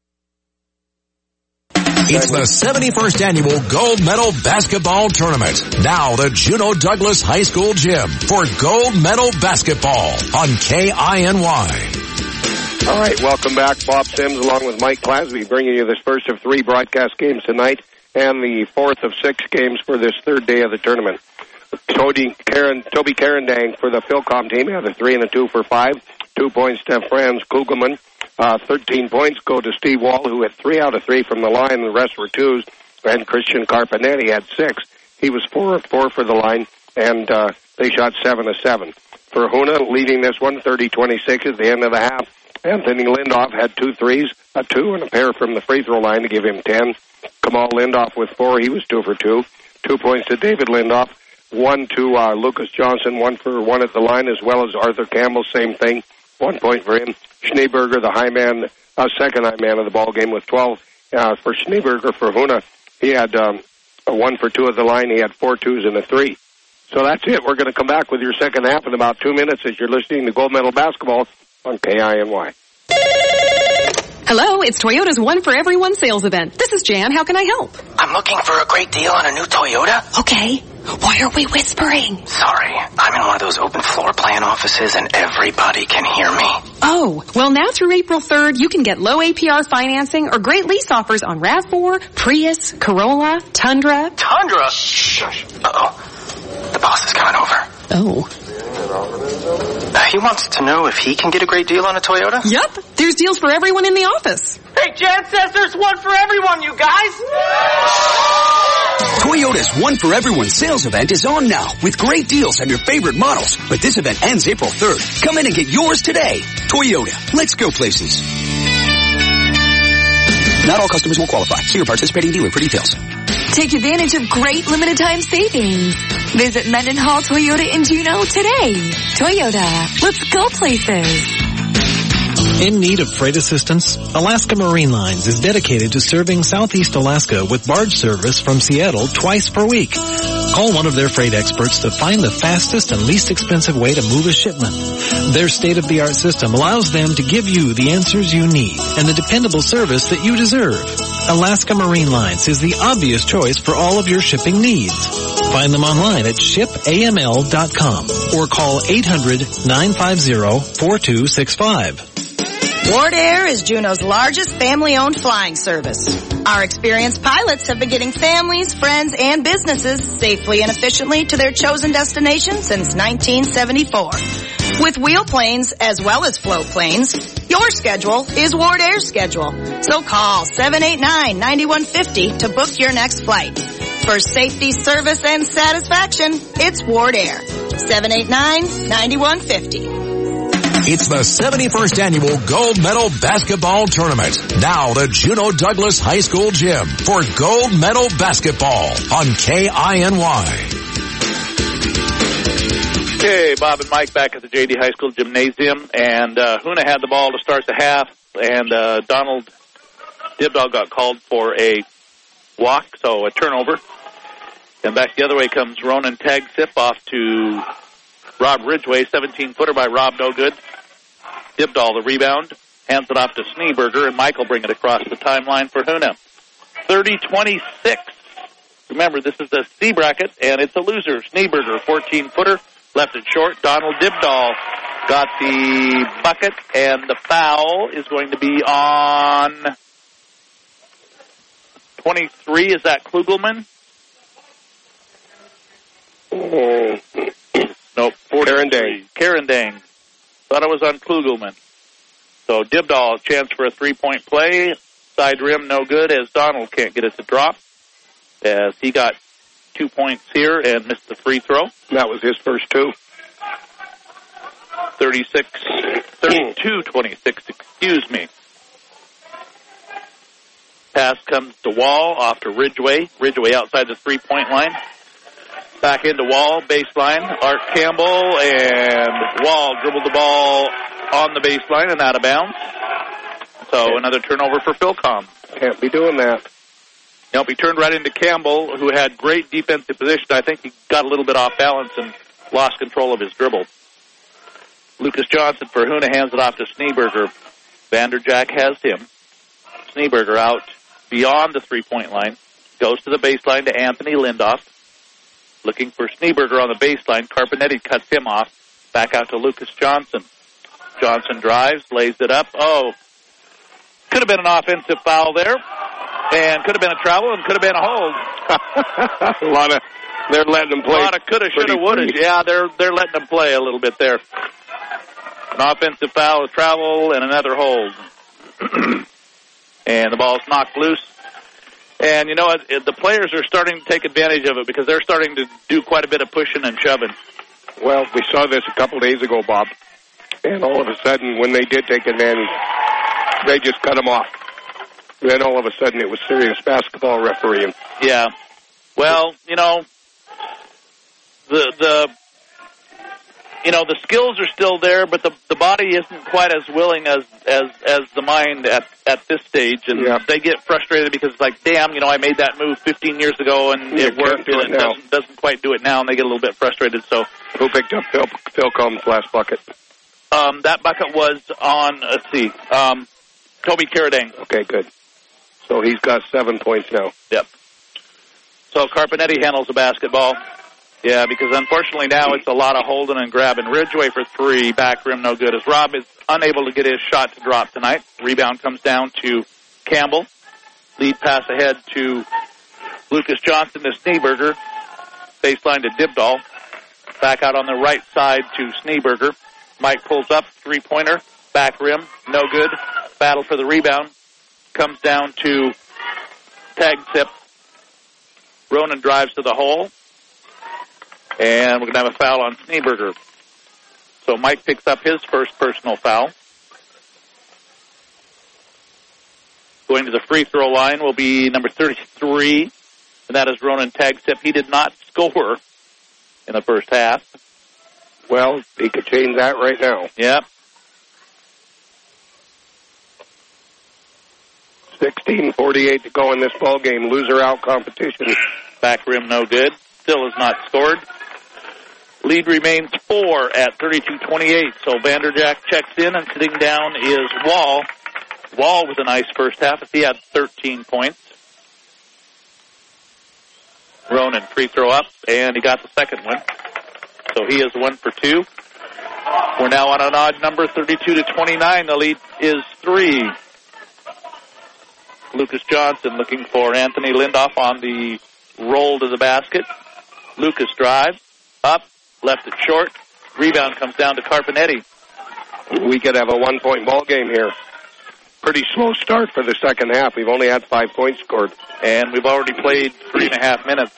It's the seventy-first Annual Gold Medal Basketball Tournament. Now the Juneau Douglas High School Gym for Gold Medal Basketball on K I N Y. All right, welcome back. Bob Sims along with Mike Clasby bringing you this first of three broadcast games tonight and the fourth of six games for this third day of the tournament. Toby Karen, Toby Carendang for the Philcom team had a three and a two for five. Two points to Franz Kugelman. Uh, thirteen points go to Steve Wall, who hit three out of three from the line, and the rest were twos. And Christian Carpanetti had six. He was four of four for the line, and uh, they shot seven of seven. For Hoona, leading this one, thirty twenty-six at the end of the half. Anthony Lindoff had two threes, a two, and a pair from the free throw line to give him ten. Kamal Lindoff with four. He was two for two. Two points to David Lindoff. One to uh, Lucas Johnson, one for one at the line, as well as Arthur Campbell, same thing. One point for him. Schneeberger, the high man, uh, second high man of the ball game with twelve. Uh, for Schneeberger, for Hoona, he had um, a one for two at the line. He had four twos and a three. So that's it. We're going to come back with your second half in about two minutes as you're listening to Gold Medal Basketball on K I N Y. Hello, it's Toyota's One for Everyone sales event. This is Jan. How can I help? I'm looking for a great deal on a new Toyota. Okay. Why are we whispering? Sorry, I'm in one of those open floor plan offices and everybody can hear me. Oh, well now through April third, you can get low A P R financing or great lease offers on RAV four, Prius, Corolla, Tundra. Tundra? Shh. Uh-oh. The boss is coming over. Oh. Uh, he wants to know if he can get a great deal on a Toyota? Yep. There's deals for everyone in the office. Hey, Jan says there's one for everyone, you guys! Toyota's One for Everyone sales event is on now with great deals on your favorite models. But this event ends April third. Come in and get yours today. Toyota. Let's go places. Not all customers will qualify. See your participating dealer for details. Take advantage of great limited time savings. Visit Mendenhall Toyota in Juneau today. Toyota. Let's go places. In need of freight assistance? Alaska Marine Lines is dedicated to serving Southeast Alaska with barge service from Seattle twice per week. Call one of their freight experts to find the fastest and least expensive way to move a shipment. Their state-of-the-art system allows them to give you the answers you need and the dependable service that you deserve. Alaska Marine Lines is the obvious choice for all of your shipping needs. Find them online at ship A M L dot com or call eight hundred, nine five zero, four two six five. Ward Air is Juneau's largest family-owned flying service. Our experienced pilots have been getting families, friends, and businesses safely and efficiently to their chosen destination since nineteen seventy-four. With wheel planes as well as float planes, your schedule is Ward Air's schedule. So call seven eight nine, nine one five zero to book your next flight. For safety, service, and satisfaction, it's Ward Air. seven eight nine, nine one five zero. It's the seventy-first Annual Gold Medal Basketball Tournament. Now the Juneau Douglas High School Gym for Gold Medal Basketball on K I N Y. Okay, Bob and Mike back at the J D High School Gymnasium, and uh, Hoona had the ball to start the half, and uh, Donald Dibdahl got called for a walk, so a turnover. And back the other way comes Ronan Tag-Sip off to Rob Ridgway, seventeen-footer by Rob, no good. Dibdahl, the rebound, hands it off to Schneeberger, and Michael bring it across the timeline for Hoona. thirty twenty-six. Remember, this is a C bracket, and it's a loser. Schneeberger, fourteen-footer, left it short. Donald Dibdahl got the bucket, and the foul is going to be on twenty-three. Is that Klugelman? Oh. Nope. Karen Dang. Karen Dang. Thought it was on Klugelman. So Dibdahl, chance for a three-point play. Side rim, no good, as Donald can't get it to drop. As he got two points here and missed the free throw. That was his first two. thirty-six, thirty-two twenty-six, excuse me. Pass comes to Wall, off to Ridgway. Ridgway outside the three-point line. Back into Wall, baseline. Art Campbell and Wall dribbled the ball on the baseline and out of bounds. So another turnover for Philcom. Can't be doing that. Nope, he turned right into Campbell, who had great defensive position. I think he got a little bit off balance and lost control of his dribble. Lucas Johnson for Hoona hands it off to Schneeberger. Vanderjack has him. Schneeberger out beyond the three-point line. Goes to the baseline to Anthony Lindoff. Looking for Schneeberger on the baseline. Carpenetti cuts him off. Back out to Lucas Johnson. Johnson drives, lays it up. Oh, could have been an offensive foul there. And could have been a travel and could have been a hold. a lot of, they're letting them play. A lot of coulda, shoulda, woulda. Yeah, they're they're letting them play a little bit there. An offensive foul, a travel, and another hold. And the ball's knocked loose. And, you know, it, it, the players are starting to take advantage of it because they're starting to do quite a bit of pushing and shoving. Well, we saw this a couple days ago, Bob. And all of a sudden, when they did take advantage, they just cut them off. Then all of a sudden, it was serious basketball refereeing. Yeah. Well, you know, the the you know the skills are still there, but the the body isn't quite as willing as as as the mind at at this stage, and yeah. they get frustrated because it's like, damn, you know, I made that move fifteen years ago and you it worked, do and it it doesn't, doesn't quite do it now, and they get a little bit frustrated. So, who picked up Phil Philcom's last bucket? Um, that bucket was on. Let's see, um, Toby Caradang. Okay, good. So he's got seven points now. Yep. So Carpenetti handles the basketball. Yeah, because unfortunately now it's a lot of holding and grabbing. Ridgway for three, back rim no good, as Rob is unable to get his shot to drop tonight. Rebound comes down to Campbell. Lead pass ahead to Lucas Johnson to Schneeberger. Baseline to Dibdahl. Back out on the right side to Schneeberger. Mike pulls up, three-pointer, back rim, no good. Battle for the rebound. Comes down to tag tip. Ronan drives to the hole. And we're going to have a foul on Schneeberger. So Mike picks up his first personal foul. Going to the free throw line will be number thirty-three. And that is Ronan Tagtip. He did not score in the first half. Well, he could change that right now. Yep. sixteen forty-eight to go in this ball game. Loser out competition. Back rim no good. Still has not scored. Lead remains four at thirty-two twenty-eight. So Vanderjack checks in, and sitting down is Wall. Wall with a nice first half as he had thirteen points. Ronan free throw up, and he got the second one. So he is one for two. We're now on an odd number, thirty-two to twenty-nine. The lead is three. Lucas Johnson looking for Anthony Lindoff on the roll to the basket. Lucas drives, up, left it short. Rebound comes down to Carpenetti. We could have a one-point ball game here. Pretty slow start for the second half. We've only had five points scored. And we've already played three and a half minutes.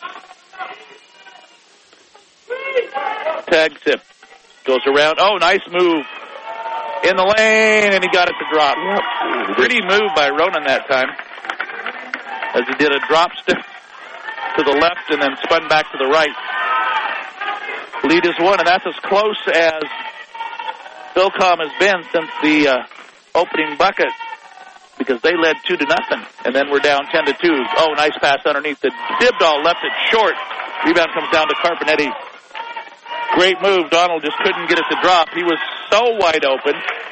Tag tip. Goes around. Oh, nice move. In the lane, and he got it to drop. Yep. Pretty move by Ronan that time. As he did a drop step to the left and then spun back to the right. Lead is one, and that's as close as Philcom has been since the uh, opening bucket, because they led two to nothing, and then we're down ten to two. Oh, nice pass underneath. The Dibdahl left it short. Rebound comes down to Carpenetti. Great move. Donald just couldn't get it to drop. He was so wide open.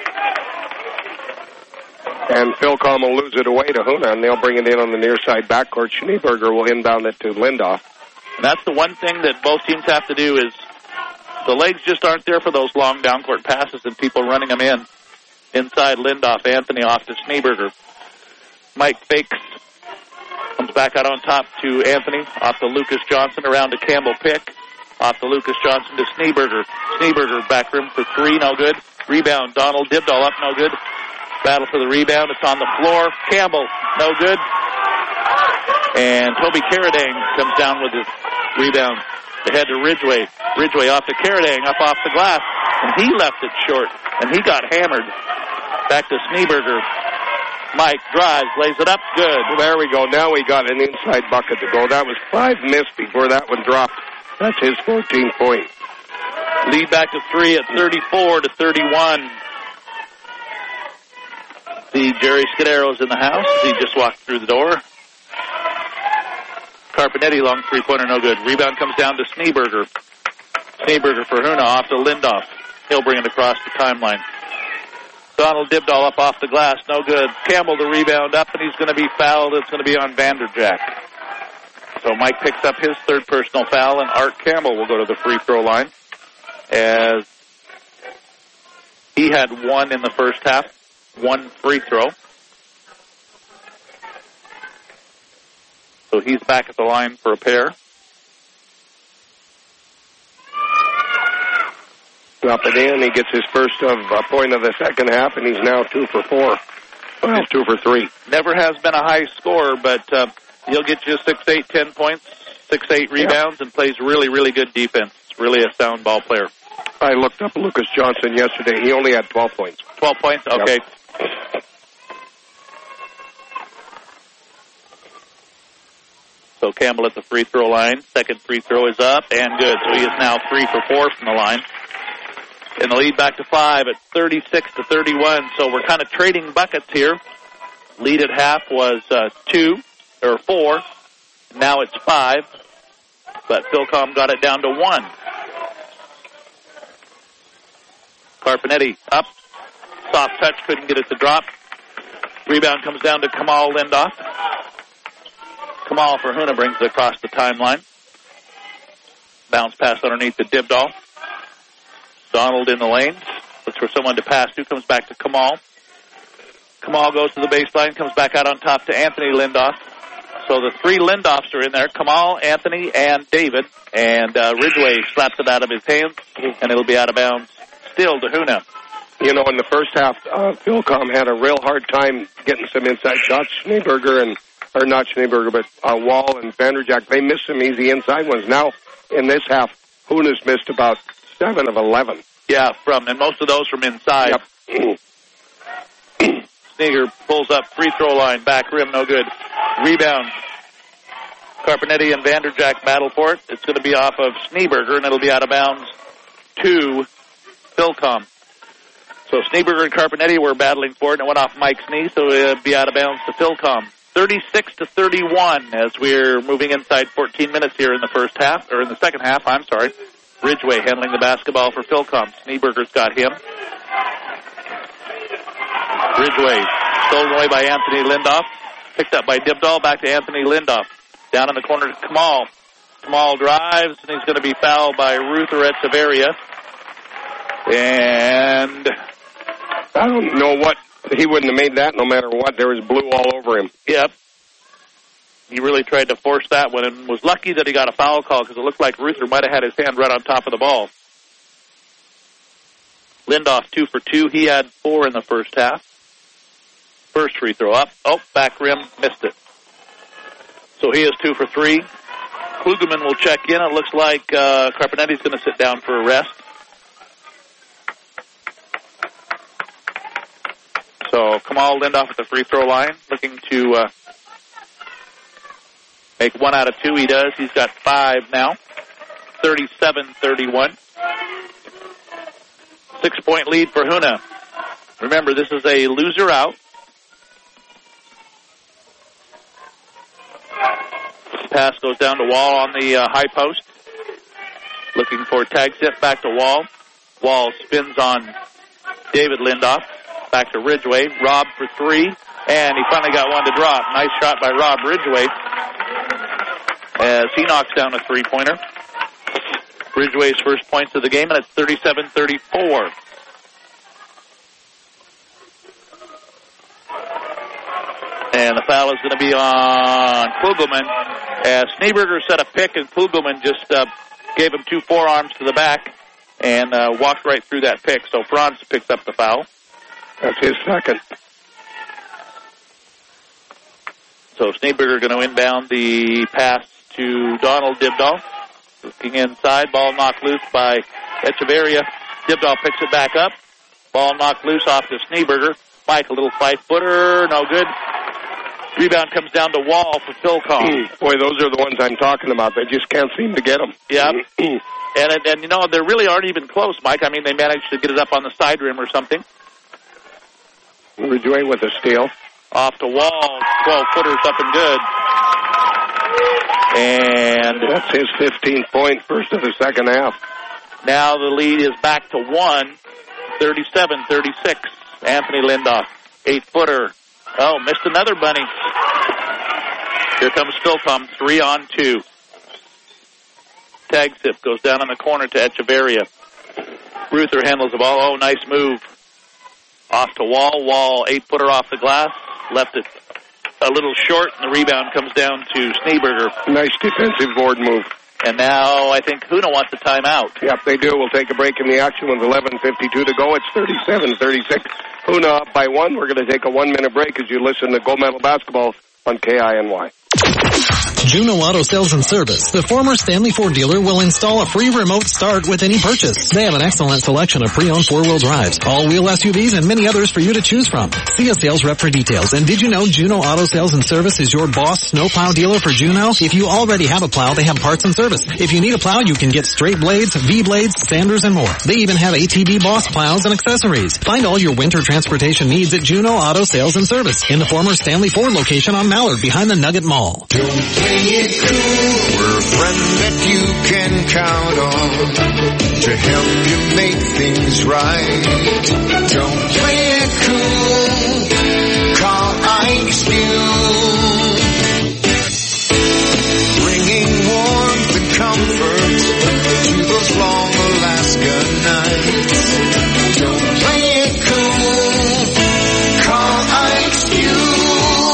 And Philcom will lose it away to Hoona, and they'll bring it in on the near side backcourt. Schneeberger will inbound it to Lindoff. And that's the one thing that both teams have to do is the legs just aren't there for those long downcourt passes and people running them in. Inside Lindoff, Anthony off to Schneeberger. Mike fakes. Comes back out on top to Anthony. Off to Lucas Johnson, around to Campbell Pick. Off to Lucas Johnson to Schneeberger. Schneeberger back rim for three, no good. Rebound, Donald Dibdahl up, no good. Battle for the rebound, it's on the floor. Campbell, no good. And Toby Carradine comes down with his rebound. Ahead to Ridgway. Ridgway off to Carradine, up off the glass. And he left it short. And he got hammered. Back to Schneeberger. Mike drives, lays it up, good. Well, there we go. Now we got an inside bucket to go. That was five missed before that one dropped. That's his fourteenth point. Lead back to three at thirty-four to thirty-one. See Jerry Scudero's in the house. He just walked through the door. Carpenetti, long three-pointer, no good. Rebound comes down to Schneeberger. Schneeberger for Huna, off to Lindoff. He'll bring it across the timeline. Donald Dibdahl up off the glass, no good. Campbell the rebound up, and he's going to be fouled. It's going to be on Vanderjack. So Mike picks up his third personal foul, and Art Campbell will go to the free throw line as he had one in the first half, one free throw. So he's back at the line for a pair. Up and in, he gets his first of a point of the second half, and he's now two for four. Well, he's two for three. Never has been a high scorer, but uh, he'll get you six, eight, ten points, six, eight rebounds, yeah. And plays really, really good defense. Really a sound ball player. I looked up Lucas Johnson yesterday. He only had twelve points. twelve points? Okay. Yep. So Campbell at the free throw line. Second free throw is up and good. So he is now three for four from the line. And the lead back to five at thirty-six to thirty-one. So we're kind of trading buckets here. Lead at half was uh, two or four. Now it's five. But Philcom got it down to one. Carpenetti up. Soft touch, couldn't get it to drop. Rebound comes down to Kamal Lindoff. Kamal for Huna brings it across the timeline. Bounce pass underneath to Dibdahl. Donald in the lane. Looks for someone to pass to. Comes back to Kamal. Kamal goes to the baseline. Comes back out on top to Anthony Lindoff. So the three Lindoffs are in there. Kamal, Anthony, and David. And uh, Ridgway slaps it out of his hands. And it'll be out of bounds still to Huna. You know, in the first half, uh, Philcom had a real hard time getting some inside shots. Schneeberger and, or not Schneeberger, but uh, Wall and Vanderjack, they missed some easy inside ones. Now, in this half, Huna's missed about seven of eleven. Yeah, from, and most of those from inside. Yep. Sneager pulls up, free throw line, back rim, no good. Rebound. Carpenetti and Vanderjack battle for it. It's going to be off of Schneeberger, and it'll be out of bounds to Philcom. So Schneeberger and Carpenetti were battling for it, and it went off Mike's knee, so it'll be out of bounds to Philcom. thirty-six to thirty-one as we're moving inside fourteen minutes here in the first half, or in the second half, I'm sorry. Ridgway handling the basketball for Philcom. Schneeberger's got him. Ridgway stolen away by Anthony Lindoff. Picked up by Dibdahl. Back to Anthony Lindoff. Down in the corner to Kamal. Kamal drives, and he's going to be fouled by Ruther Echeverria. And I don't know what. He wouldn't have made that no matter what. There was blue all over him. Yep. He really tried to force that one and was lucky that he got a foul call because it looked like Ruther might have had his hand right on top of the ball. Lindoff two for two. He had four in the first half. First free throw up. Oh, back rim. Missed it. So he is two for three. Klugeman will check in. It looks like uh, Carpenetti's going to sit down for a rest. So Kamal Lindoff at the free throw line, looking to uh, make one out of two. He does. He's got five now. thirty-seven thirty-one. Six-point lead for Huna. Remember, this is a loser out. Pass goes down to Wall on the uh, high post. Looking for tag tip back to Wall. Wall spins on David Lindoff. Back to Ridgway. Rob for three. And he finally got one to drop. Nice shot by Rob Ridgway as he knocks down a three-pointer. Ridgway's first points of the game, and it's thirty-seven thirty-four. And the foul is going to be on Klugelman as Schneeberger set a pick, and Klugelman just uh, gave him two forearms to the back and uh, walked right through that pick. So Franz picks up the foul. That's his second. So Schneeberger going to inbound the pass to Donald Dibdahl. Looking inside, ball knocked loose by Echeverria. Dibdahl picks it back up. Ball knocked loose off to Schneeberger. Mike, a little five-footer, no good. Rebound comes down to Wall for Philcom. Mm, boy, those are the ones I'm talking about. They just can't seem to get them. Yeah. and, and, you know, they really aren't even close, Mike. I mean, they managed to get it up on the side rim or something. Ridgway with a steal. Off to Wall, twelve-footers up and good. And that's his fifteenth point, first of the second half. Now the lead is back to one, thirty-seven thirty-six. Anthony Lindoff, eight-footer. Oh, missed another bunny. Here comes Philcom, three on two. Tag zip goes down on the corner to Echeverria. Ruther handles the ball. Oh, nice move. Off to Wall. Wall, eight-footer off the glass. Left it a little short, and the rebound comes down to Schneeberger. Nice defensive board move. And now I think Huna wants a timeout. Yep, they do. We'll take a break in the action with eleven fifty-two to go. It's thirty-seven thirty-six. Huna up by one. We're going to take a one-minute break as you listen to Gold Medal Basketball on K I N Y. Juno Auto Sales and Service, the former Stanley Ford dealer, will install a free remote start with any purchase. They have an excellent selection of pre-owned four-wheel drives, all-wheel S U Vs, and many others for you to choose from. See a sales rep for details. And did you know Juno Auto Sales and Service is your boss snowplow dealer for Juno? If you already have a plow, they have parts and service. If you need a plow, you can get straight blades, V-blades, sanders, and more. They even have A T V Boss plows and accessories. Find all your winter transportation needs at Juno Auto Sales and Service in the former Stanley Ford location on Mallard behind the Nugget Mall. Don't play it cool. We're a friend that you can count on to help you make things right. Don't play it cool. Call Ice Cube. Bringing warmth and comfort to those long Alaska nights. Don't play it cool. Call Ice Cube.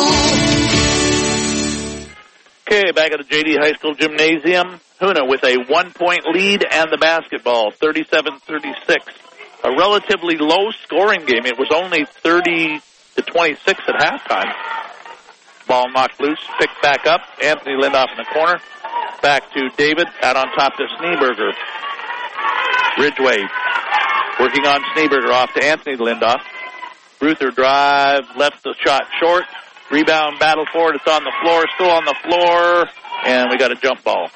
Okay, back at the J D High School Gymnasium, Huna with a one-point lead and the basketball, thirty-seven thirty-six. A relatively low-scoring game. It was only thirty to twenty-six at halftime. Ball knocked loose, picked back up. Anthony Lindoff in the corner. Back to David, out on top to Schneeberger. Ridgway working on Schneeberger, off to Anthony Lindoff. Ruther drive, left the shot short. Rebound, battle for it. It's on the floor, still on the floor, and we got a jump ball.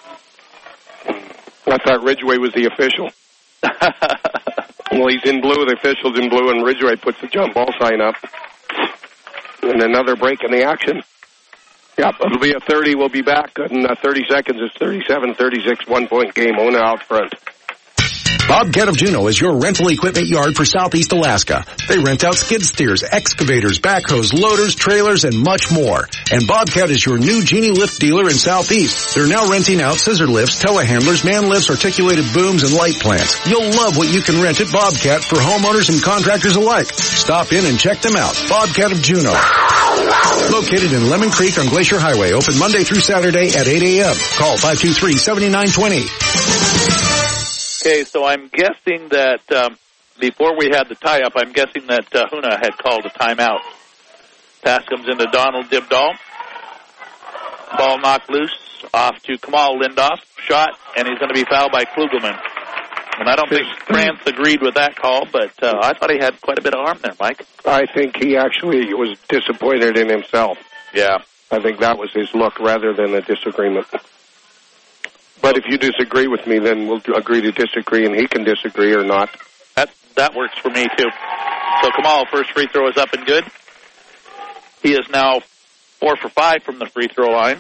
I thought Ridgway was the official. Well, he's in blue. The official's in blue, and Ridgway puts the jump ball sign up. And another break in the action. Yep, it'll be a thirty. We'll be back in uh, thirty seconds. It's thirty-seven thirty-six, one-point game. Ona out front. Bobcat of Juneau is your rental equipment yard for Southeast Alaska. They rent out skid steers, excavators, backhoes, loaders, trailers, and much more. And Bobcat is your new Genie lift dealer in Southeast. They're now renting out scissor lifts, telehandlers, man lifts, articulated booms, and light plants. You'll love what you can rent at Bobcat for homeowners and contractors alike. Stop in and check them out. Bobcat of Juneau. Located in Lemon Creek on Glacier Highway. Open Monday through Saturday at eight a.m. Call five two three, seven nine two zero. Okay, so I'm guessing that um, before we had the tie-up, I'm guessing that uh, Huna had called a timeout. Pass comes into Donald Dibdahl. Ball knocked loose, off to Kamal Lindoff. Shot, and he's going to be fouled by Klugelman. And I don't think France agreed with that call, but uh, I thought he had quite a bit of arm there, Mike. I think he actually was disappointed in himself. Yeah. I think that was his look rather than a disagreement. But if you disagree with me, then we'll agree to disagree, and he can disagree or not. That that works for me, too. So Kamal, first free throw is up and good. He is now four for five from the free throw line.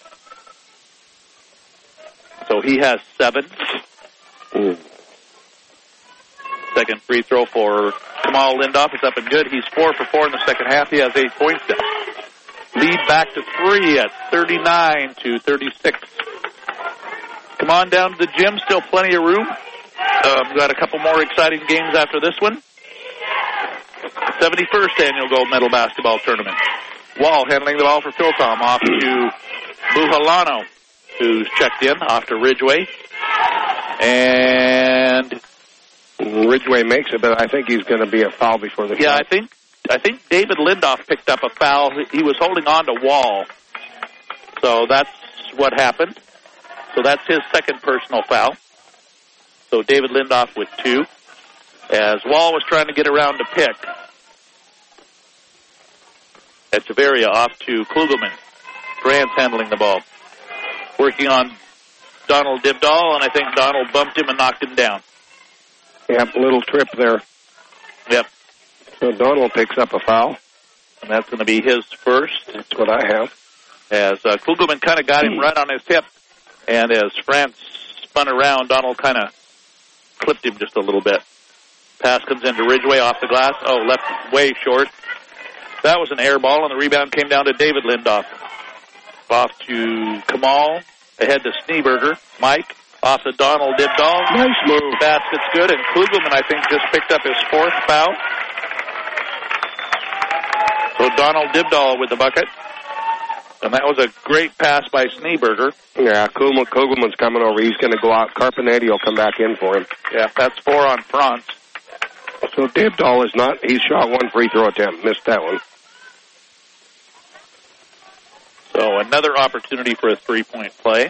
So he has seven. Mm. Second free throw for Kamal Lindoff is up and good. He's four for four in the second half. He has eight points now. Lead back to three at thirty-nine to thirty-six. Come on down to the gym. Still plenty of room. Um, got a couple more exciting games after this one. seventy-first Annual Gold Medal Basketball Tournament. Wall handling the ball for Philcom. Off to Buhalano, who's checked in. Off to Ridgway. And Ridgway makes it, but I think he's going to be a foul before the Yeah, shot. I think I think David Lindoff picked up a foul. He was holding on to Wall. So that's what happened. So that's his second personal foul. So David Lindoff with two. As Wall was trying to get around to pick. Echeverria off to Klugelman. Grant's handling the ball. Working on Donald Dibdahl, and I think Donald bumped him and knocked him down. Yep, little trip there. Yep. So Donald picks up a foul. And that's going to be his first. That's what I have. As uh, Klugelman kind of got him right on his hip. And as France spun around, Donald kind of clipped him just a little bit. Pass comes into Ridgway off the glass. Oh, left way short. That was an air ball, and the rebound came down to David Lindoff. Off to Kamal. Ahead to Schneeberger. Mike. Off to Donald Dibdahl. Nice move. Basket's good, and Klugelman, I think, just picked up his fourth foul. So Donald Dibdahl with the bucket. And that was a great pass by Schneeberger. Yeah, Kugelman's coming over. He's going to go out. Carpenetti will come back in for him. Yeah, that's four on France. So Dibdahl is not, he's shot one free throw attempt. Missed that one. So another opportunity for a three-point play.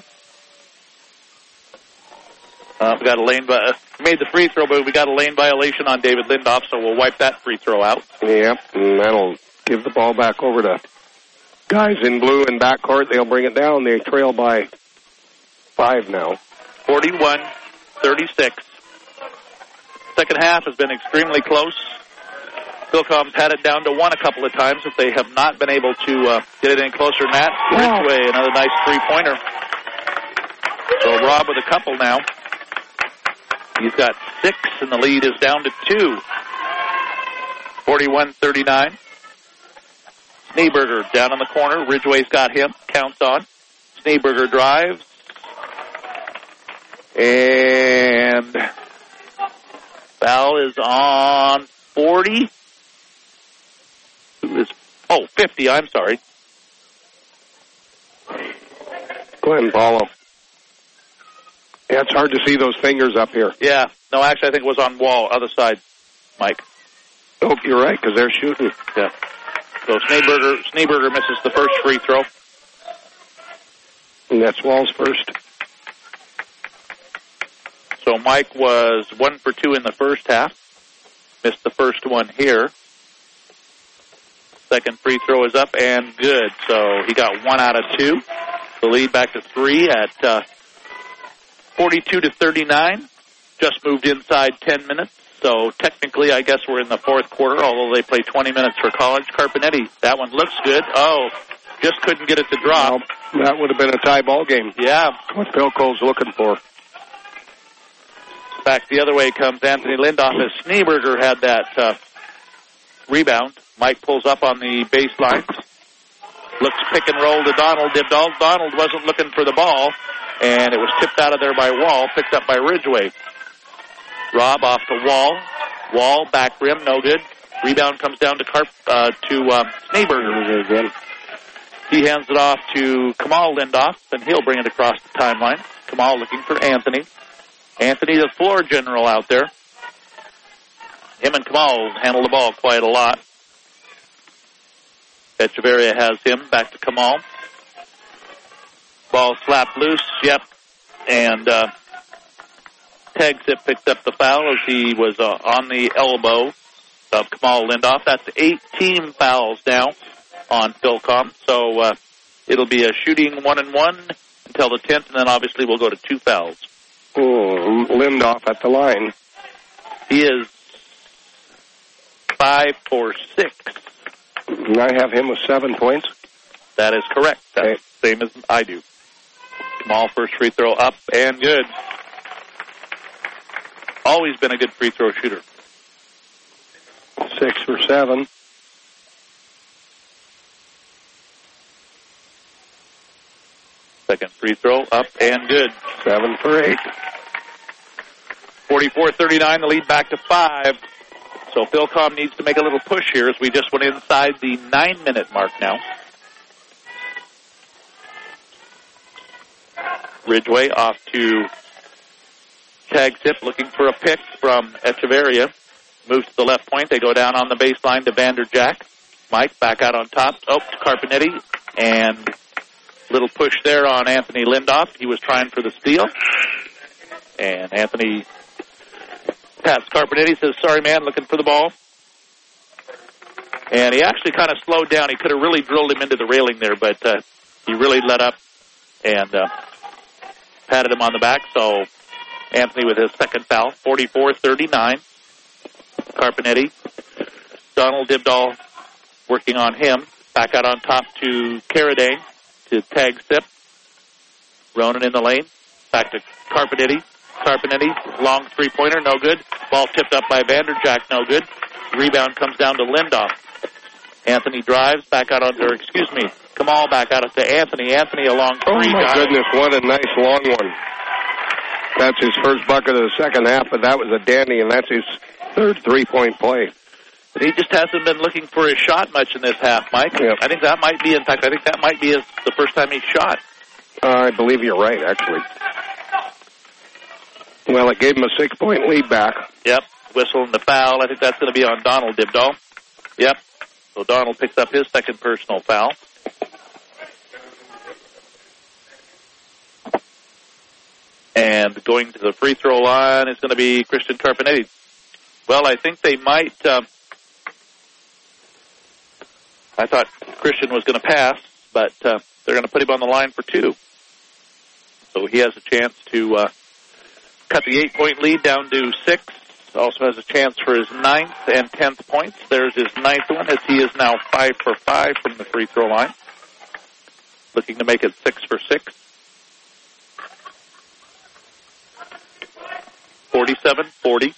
Uh, we got a lane, vi- made the free throw, but we got a lane violation on David Lindoff, so we'll wipe that free throw out. Yep, and that'll give the ball back over to guys in blue in backcourt. They'll bring it down. They trail by five now. forty-one thirty-six. Second half has been extremely close. Philcom's had it down to one a couple of times, but they have not been able to uh, get it in closer than that. Wow. Ridgway, another nice three-pointer. So Rob with a couple now. He's got six, and the lead is down to two. forty-one thirty-nine. Schneeberger down in the corner. Ridgway's got him. Counts on. Schneeberger drives. And foul is on forty. Who is, oh, fifty, I'm sorry. Glenn Paulo. Yeah, it's hard to see those fingers up here. Yeah. No, actually, I think it was on Wall, other side, Mike. Oh, you're right, because they're shooting. Yeah. So Schneeberger, Schneeberger misses the first free throw. And that's Wall's first. So Mike was one for two in the first half. Missed the first one here. Second free throw is up and good. So he got one out of two. The lead back to three at uh, forty-two to thirty-nine. Just moved inside ten minutes. So technically, I guess we're in the fourth quarter, although they play twenty minutes for college. Carpenetti, that one looks good. Oh, just couldn't get it to drop. Well, that would have been a tie ball game. Yeah. What Philco's looking for. Back the other way comes Anthony Lindoff as Schneeberger had that uh, rebound. Mike pulls up on the baseline. Looks pick and roll to Donald Dibdahl. Donald wasn't looking for the ball, and it was tipped out of there by Wall, picked up by Ridgway. Rob off the Wall. Wall, back rim, no good. Rebound comes down to Carp, uh, to um, Schneeberger again. He hands it off to Kamal Lindoff, and he'll bring it across the timeline. Kamal looking for Anthony. Anthony, the floor general out there. Him and Kamal handle the ball quite a lot. Echeverria has him. Back to Kamal. Ball slapped loose. Yep. And uh, Tegsip picked up the foul as he was uh, on the elbow of Kamal Lindoff. That's eight team fouls now on Philcom. So uh, it'll be a shooting one and one until the tenth, and then obviously we'll go to two fouls. Oh, Lindoff at the line. He is five for six. I have him with seven points. That is correct. That's okay. The same as I do. Kamal first free throw up and good. Always been a good free throw shooter. Six for seven. Second free throw up and good. Seven for eight. forty-four thirty-nine, the lead back to five. So Philcom needs to make a little push here as we just went inside the nine-minute mark now. Ridgway off to Tag tip looking for a pick from Echeverria. Moves to the left point. They go down on the baseline to Vanderjack. Mike back out on top. Oh, to Carpenetti. And little push there on Anthony Lindoff. He was trying for the steal. And Anthony pats Carpenetti, says, sorry, man, looking for the ball. And he actually kind of slowed down. He could have really drilled him into the railing there, but uh, he really let up and uh, patted him on the back. So Anthony with his second foul, forty-four thirty-nine. Carpenetti. Donald Dibdahl working on him. Back out on top to Carradine to tag Sip. Ronan in the lane. Back to Carpenetti. Carpenetti, long three-pointer, no good. Ball tipped up by Vanderjack, no good. Rebound comes down to Lindoff. Anthony drives back out onto, excuse me, Kamal back out to Anthony. Anthony a long three. Oh, my goodness, what a nice long one. That's his first bucket of the second half, but that was a dandy, and that's his third three-point play. But he just hasn't been looking for his shot much in this half, Mike. Yep. I think that might be, in fact, I think that might be his, the first time he shot. Uh, I believe you're right, actually. Well, it gave him a six-point lead back. Yep, whistle and the foul. I think that's going to be on Donald Dibdahl. Yep, so Donald picks up his second personal foul. And going to the free throw line is going to be Christian Carpenetti. Well, I think they might, uh, I thought Christian was going to pass, but uh, they're going to put him on the line for two. So he has a chance to uh, cut the eight-point lead down to six. Also has a chance for his ninth and tenth points. There's his ninth one, as he is now five for five from the free throw line. Looking to make it six for six. forty-seven forty.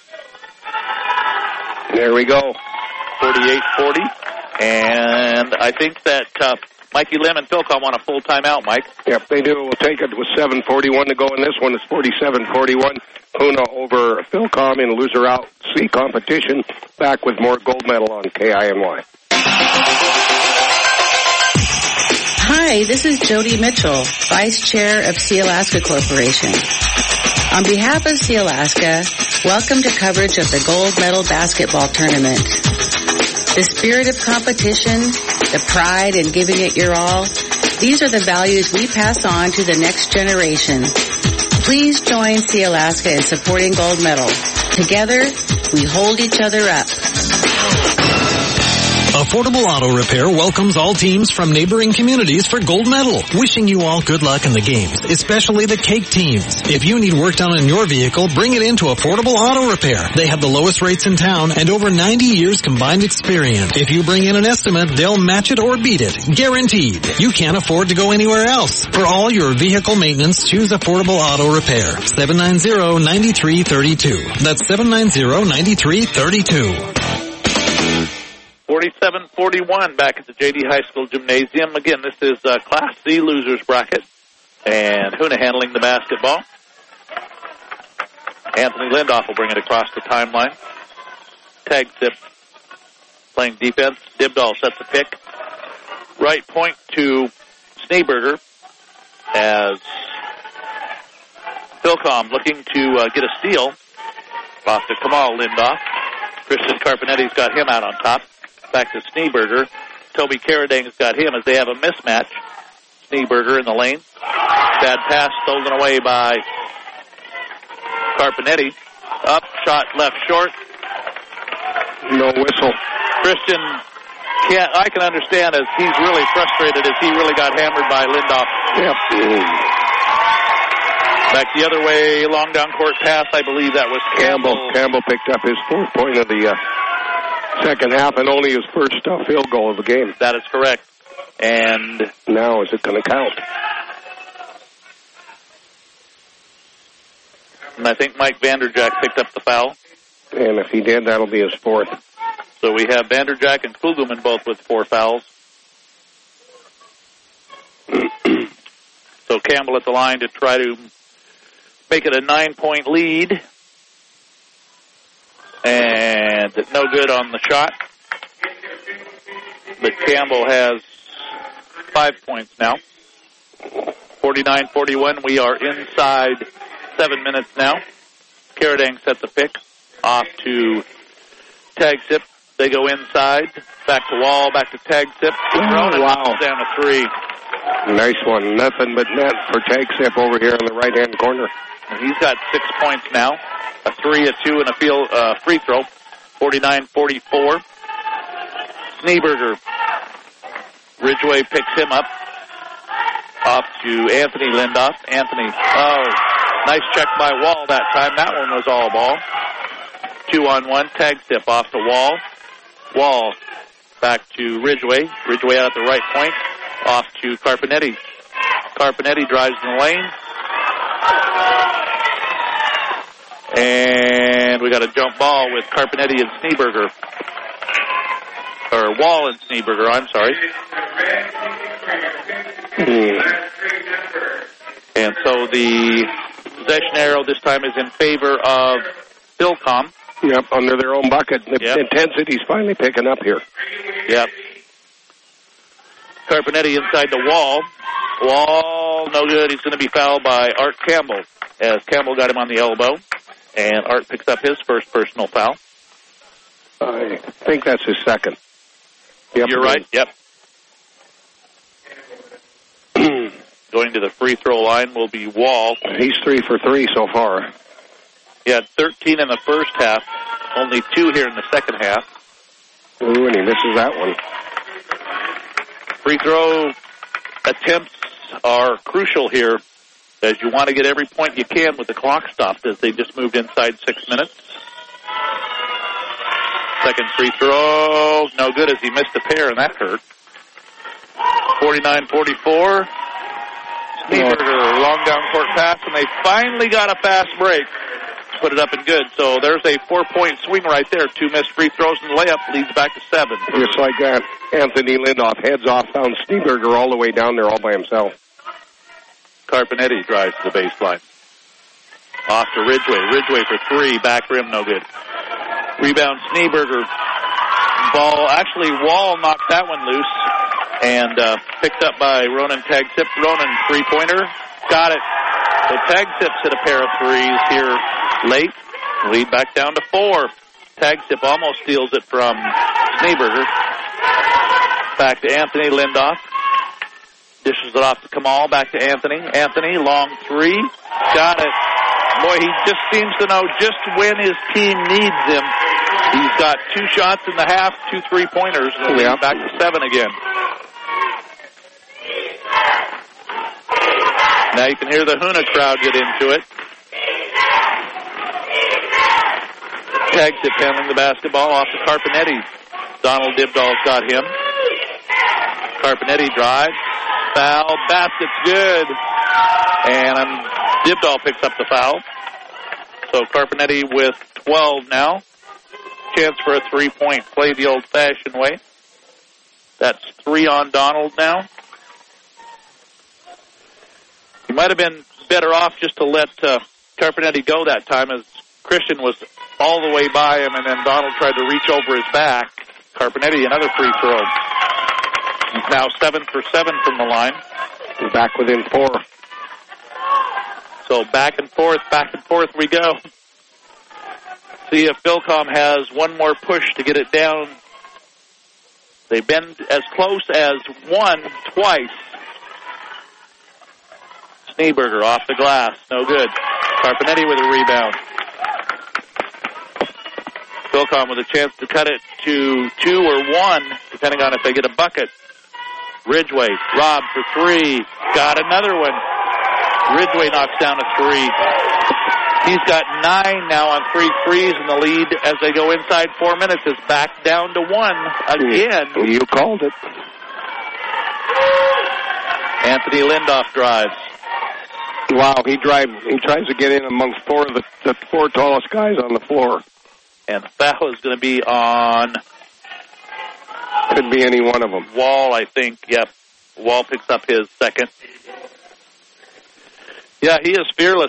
There we go. forty-eight forty. And I think that uh, Mikey Lim and Philcom want a full timeout, Mike. Yep, they do. We'll take it with seven forty-one to go in this one. It's forty-seven forty-one. Huna over Philcom in loser out C competition. Back with more gold medal on K I N Y. Hi, this is Jody Mitchell, Vice Chair of Sealaska Corporation. On behalf of Sealaska, welcome to coverage of the Gold Medal Basketball Tournament. The spirit of competition, the pride in giving it your all, these are the values we pass on to the next generation. Please join Sealaska in supporting Gold Medal. Together, we hold each other up. Affordable Auto Repair welcomes all teams from neighboring communities for gold medal. Wishing you all good luck in the games, especially the cake teams. If you need work done on your vehicle, bring it into Affordable Auto Repair. They have the lowest rates in town and over ninety years combined experience. If you bring in an estimate, they'll match it or beat it. Guaranteed. You can't afford to go anywhere else. For all your vehicle maintenance, choose Affordable Auto Repair. seven nine zero, nine three three two. That's seven nine zero, nine three three two. forty-seven forty-one back at the J D High School Gymnasium. Again, this is uh, Class C losers bracket. And Huna handling the basketball. Anthony Lindoff will bring it across the timeline. Tag Zip playing defense. Dibdahl sets a pick. Right point to Schneeberger as Philcom looking to uh, get a steal. Off to Kamal Lindoff. Christian Carpenetti's got him out on top. Back to Schneeberger. Toby Carradine has got him as they have a mismatch. Schneeberger in the lane. Bad pass stolen away by Carpenetti. Up, shot left short. No whistle. Christian, can't, I can understand as he's really frustrated as he really got hammered by Lindoff. Yep. Back the other way, long down court pass. I believe that was Campbell. Campbell, Campbell picked up his fourth point of the uh, second half and only his first uh, field goal of the game. That is correct. And now is it going to count? And I think Mike Vanderjack picked up the foul. And if he did, that'll be his fourth. So we have Vanderjack and Kugelman both with four fouls. So Campbell at the line to try to make it a nine-point lead. And no good on the shot. But Campbell has five points now. forty-nine forty-one. We are inside seven minutes now. Karadang sets a pick off to Tag Sip. They go inside, back to Wall, back to Tag Sip. Oh, wow. Down to three. Nice one. Nothing but net for Tag Sip over here in the right-hand corner. And he's got six points now. A three, a two, and a field, uh, free throw. forty-nine forty-four. Schneeberger. Ridgeway picks him up. Off to Anthony Lindoff. Anthony, oh, nice check by Wall that time. That one was all ball. Two on one. Tag Sip off to Wall. Wall back to Ridgeway. Ridgeway out at the right point. Off to Carpenetti. Carpenetti drives in the lane. And we got a jump ball with Carpenetti and Schneeberger. Or Wall and Schneeberger, I'm sorry. And so the possession arrow this time is in favor of Philcom. Yep, under their own bucket. The yep. intensity's finally picking up here. Yep. Carpenetti inside the Wall. Wall, no good. He's going to be fouled by Art Campbell, as Campbell got him on the elbow. And Art picks up his first personal foul. I think that's his second. Yep. You're right, yep. Going to the free throw line will be Wall. He's three for three so far. He had thirteen in the first half, only two here in the second half. Ooh, and he misses that one. Free throw attempts are crucial here, as you want to get every point you can with the clock stopped, as they just moved inside six minutes. Second free throw, no good as he missed a pair, and that hurt. forty-nine forty-four. Schneeberger, long down court pass, and they finally got a fast break. Put it up and good. So there's a four-point swing right there. Two missed free throws and the layup leads back to seven. Just like that, Anthony Lindoff heads off, found Schneeberger all the way down there all by himself. Carpenetti drives to the baseline. Off to Ridgeway. Ridgeway for three. Back rim, no good. Rebound, Schneeberger. Ball, actually, Wall knocked that one loose. And uh, picked up by Ronan Tag Sip. Ronan, three-pointer. Got it. So Tag Sip's hit a pair of threes here late. Lead back down to four. Tag Sip almost steals it from Schneeberger. Back to Anthony Lindoff. Dishes it off to Kamal. Back to Anthony. Anthony, long three. Got it. Boy, he just seems to know just when his team needs him. He's got two shots in the half, two three-pointers, and yep. back to seven again. Now you can hear the Hoona crowd get into it. Tag Sip handling the basketball off to Carpenetti. Donald Dibdall's got him. Carpenetti drives. Foul. Basket's good. And um, Dibdall picks up the foul. So Carpenetti with twelve now. Chance for a three-point play the old-fashioned way. That's three on Donald now. He might have been better off just to let uh, Carpenetti go that time, as Christian was all the way by him, and then Donald tried to reach over his back. Carpenetti, another free throw. He's now seven for seven from the line. He's back within four. So back and forth, back and forth we go. See if Philcom has one more push to get it down. They've been as close as one twice. Schneeberger off the glass. No good. Carpenetti with a rebound. Philcom with a chance to cut it to two or one, depending on if they get a bucket. Ridgeway, Rob for three. Got another one. Ridgeway knocks down a three. He's got nine now on three threes, and the lead as they go inside four minutes is back down to one again. You called it. Anthony Lindoff drives. Wow, he drive. He tries to get in amongst four of the, the four tallest guys on the floor. And the foul is going to be on... Could be any one of them. Wall, I think. Yep. Wall picks up his second. Yeah, he is fearless.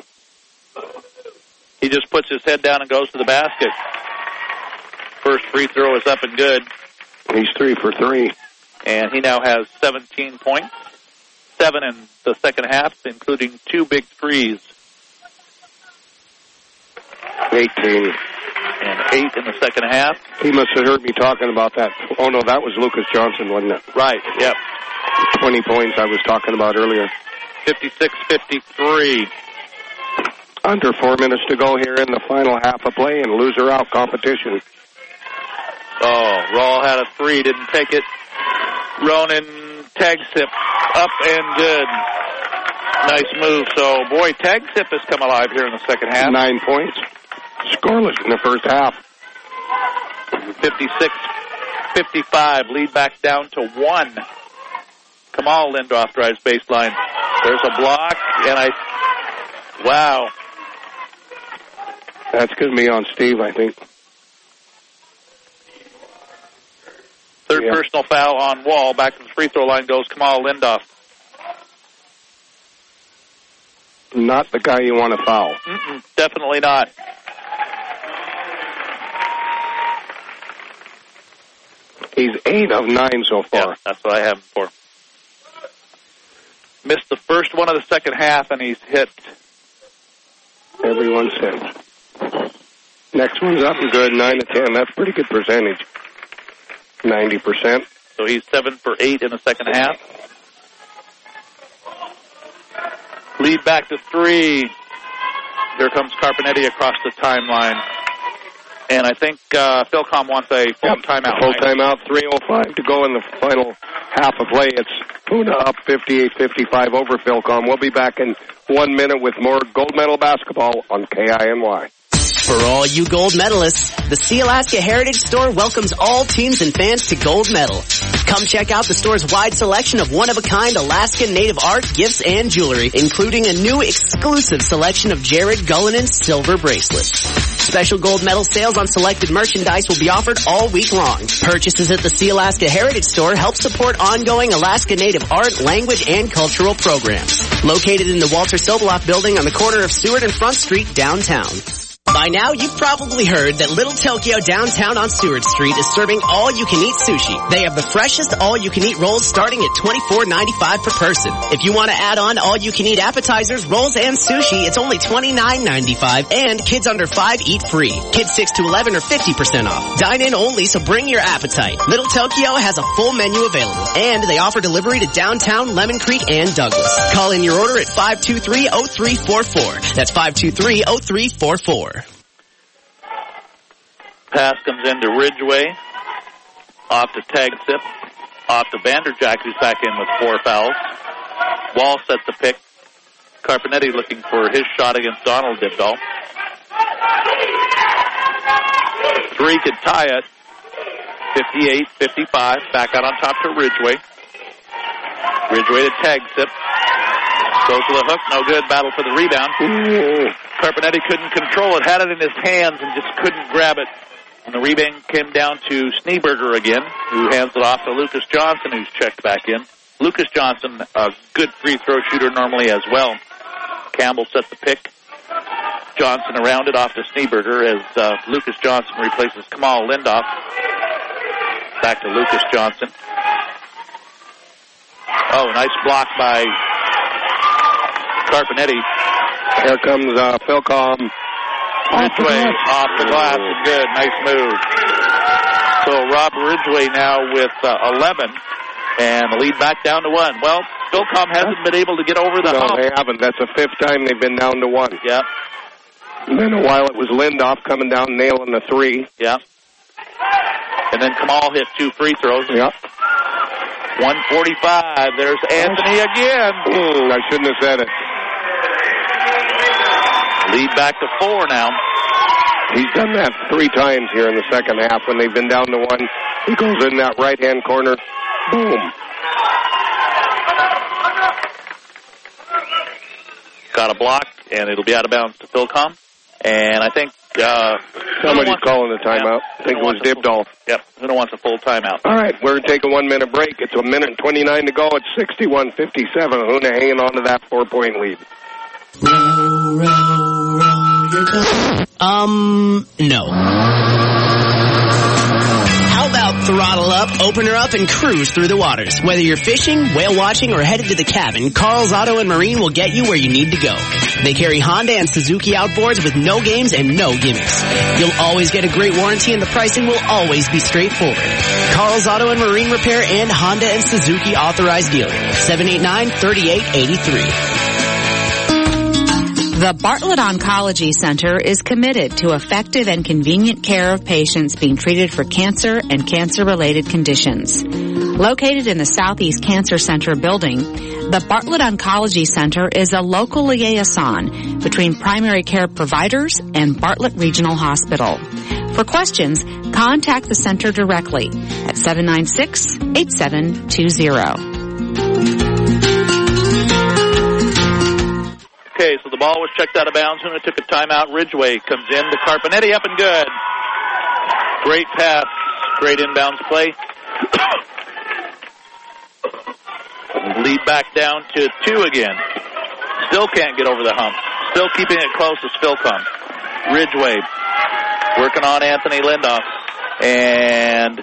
He just puts his head down and goes to the basket. First free throw is up and good. He's three for three. And he now has seventeen points. Seven in the second half, including two big threes. eighteen. And eight in the second half. He must have heard me talking about that. Oh, no, that was Lucas Johnson, wasn't it? Right, yep. twenty points I was talking about earlier. fifty-six fifty-three. Under four minutes to go here in the final half of play and loser out competition. Oh, Rawl had a three, didn't take it. Ronan Tagsip up and good. Nice move. So, boy, Tagsip has come alive here in the second half. Nine points. Scoreless in the first half. fifty-six fifty-five. Lead back down to one. Kamal Lindhoff drives baseline. There's a block, and I... Wow. That's going to be on Steve, I think. Third yeah. personal foul on Wall. Back to the free throw line goes Kamal Lindhoff. Not the guy you want to foul. Mm-mm, definitely not. He's eight of nine so far. Yeah, that's what I have him for. Missed the first one of the second half, and he's hit. Everyone said. Next one's up and good, nine to ten. That's pretty good percentage. ninety percent. So he's seven for eight in the second half. Lead back to three. Here comes Carpenetti across the timeline. And I think uh, Philcom wants a full yep, timeout. Full right? timeout, three oh five to go in the final half of play. It's Puna up fifty-eight fifty-five over Philcom. We'll be back in one minute with more gold medal basketball on K I N Y. For all you gold medalists, the Sealaska Heritage Store welcomes all teams and fans to Gold Medal. Come check out the store's wide selection of one-of-a-kind Alaskan native art, gifts, and jewelry, including a new exclusive selection of Jared Gullinen's silver bracelets. Special Gold Medal sales on selected merchandise will be offered all week long. Purchases at the Sealaska Heritage Store help support ongoing Alaska Native art, language, and cultural programs. Located in the Walter Soboloff building on the corner of Stewart and Front Street, downtown. By now, you've probably heard that Little Tokyo downtown on Stewart Street is serving all-you-can-eat sushi. They have the freshest all-you-can-eat rolls starting at twenty-four ninety-five per person. If you want to add on all-you-can-eat appetizers, rolls, and sushi, it's only twenty-nine ninety-five, and kids under five eat free. Kids six to eleven are fifty percent off. Dine in only, so bring your appetite. Little Tokyo has a full menu available, and they offer delivery to downtown, Lemon Creek, and Douglas. Call in your order at five two three, oh three four four. That's five two three, oh three four four. Pass comes into Ridgeway. Off to Tagsip. Off to Vanderjack, who's back in with four fouls. Wall sets the pick. Carpenetti looking for his shot against Donald Dibdahl. Three could tie it. fifty-eight fifty-five. Back out on top to Ridgeway. Ridgeway to Tagsip. Goes to the hook. No good. Battle for the rebound. Ooh. Carpenetti couldn't control it. Had it in his hands and just couldn't grab it. And the rebound came down to Schneeberger again, who hands it off to Lucas Johnson, who's checked back in. Lucas Johnson, a good free throw shooter normally as well. Campbell sets the pick. Johnson around it off to Schneeberger as uh, Lucas Johnson replaces Kamal Lindhoff. Back to Lucas Johnson. Oh, nice block by Carpenetti. Here comes uh, Philcom. Ridgeway off the glass and good. Nice move. So Rob Ridgeway now with uh, eleven and the lead back down to one. Well, Philcom hasn't been able to get over the no, hump. No, they haven't. That's the fifth time they've been down to one. Yeah. And then a while it was Lindhoff coming down, nailing the three. Yeah. And then Kamal hit two free throws. Yeah. one forty-five. There's Anthony again. Mm, I shouldn't have said it. Lead back to four now. He's done that three times here in the second half. When they've been down to one, he goes in that right-hand corner. Boom. Got a block, and it'll be out of bounds to Philcom. And I think... Uh, Somebody's calling the timeout. Yeah, I think it was Dibdahl. Yep, Huna wants a full timeout. All right, we're going to take a one-minute break. It's a minute and twenty-nine to go. It's sixty-one fifty-seven. Huna hanging on to that four-point lead. Row, row, row your boat. Um, no. How about Throttle up, open her up, and cruise through the waters. Whether you're fishing, whale watching, or headed to the cabin, Carl's Auto and Marine will get you where you need to go. They carry Honda and Suzuki outboards with no games and no gimmicks. You'll always get a great warranty and the pricing will always be straightforward. Carl's Auto and Marine Repair and Honda and Suzuki authorized dealer. seven eight nine, three eight eight three. The Bartlett Oncology Center is committed to effective and convenient care of patients being treated for cancer and cancer-related conditions. Located in the Southeast Cancer Center building, the Bartlett Oncology Center is a local liaison between primary care providers and Bartlett Regional Hospital. For questions, contact the center directly at seven nine six, eight seven two zero. Okay, so the ball was checked out of bounds. Huna took a timeout. Ridgeway comes in to Carpenetti, up and good. Great pass. Great inbounds play. Lead back down to two again. Still can't get over the hump. Still keeping it close is Philcom. Ridgeway working on Anthony Lindoff. And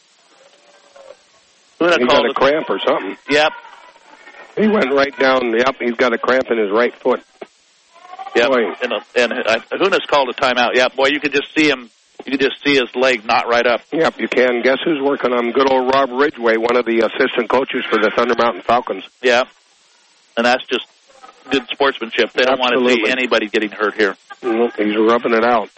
Huna he got a cramp or something. Yep. He went right down. Yep, he's got a cramp in his right foot. Yep, boy. and, and uh, Huna's called a timeout. Yep, boy, you could just see him. You could just see his leg not right up. Yep, you can. Guess who's working on good old Rob Ridgeway, one of the assistant coaches for the Thunder Mountain Falcons. Yeah, and that's just good sportsmanship. They don't Absolutely. want to see anybody getting hurt here. Nope, he's rubbing it out.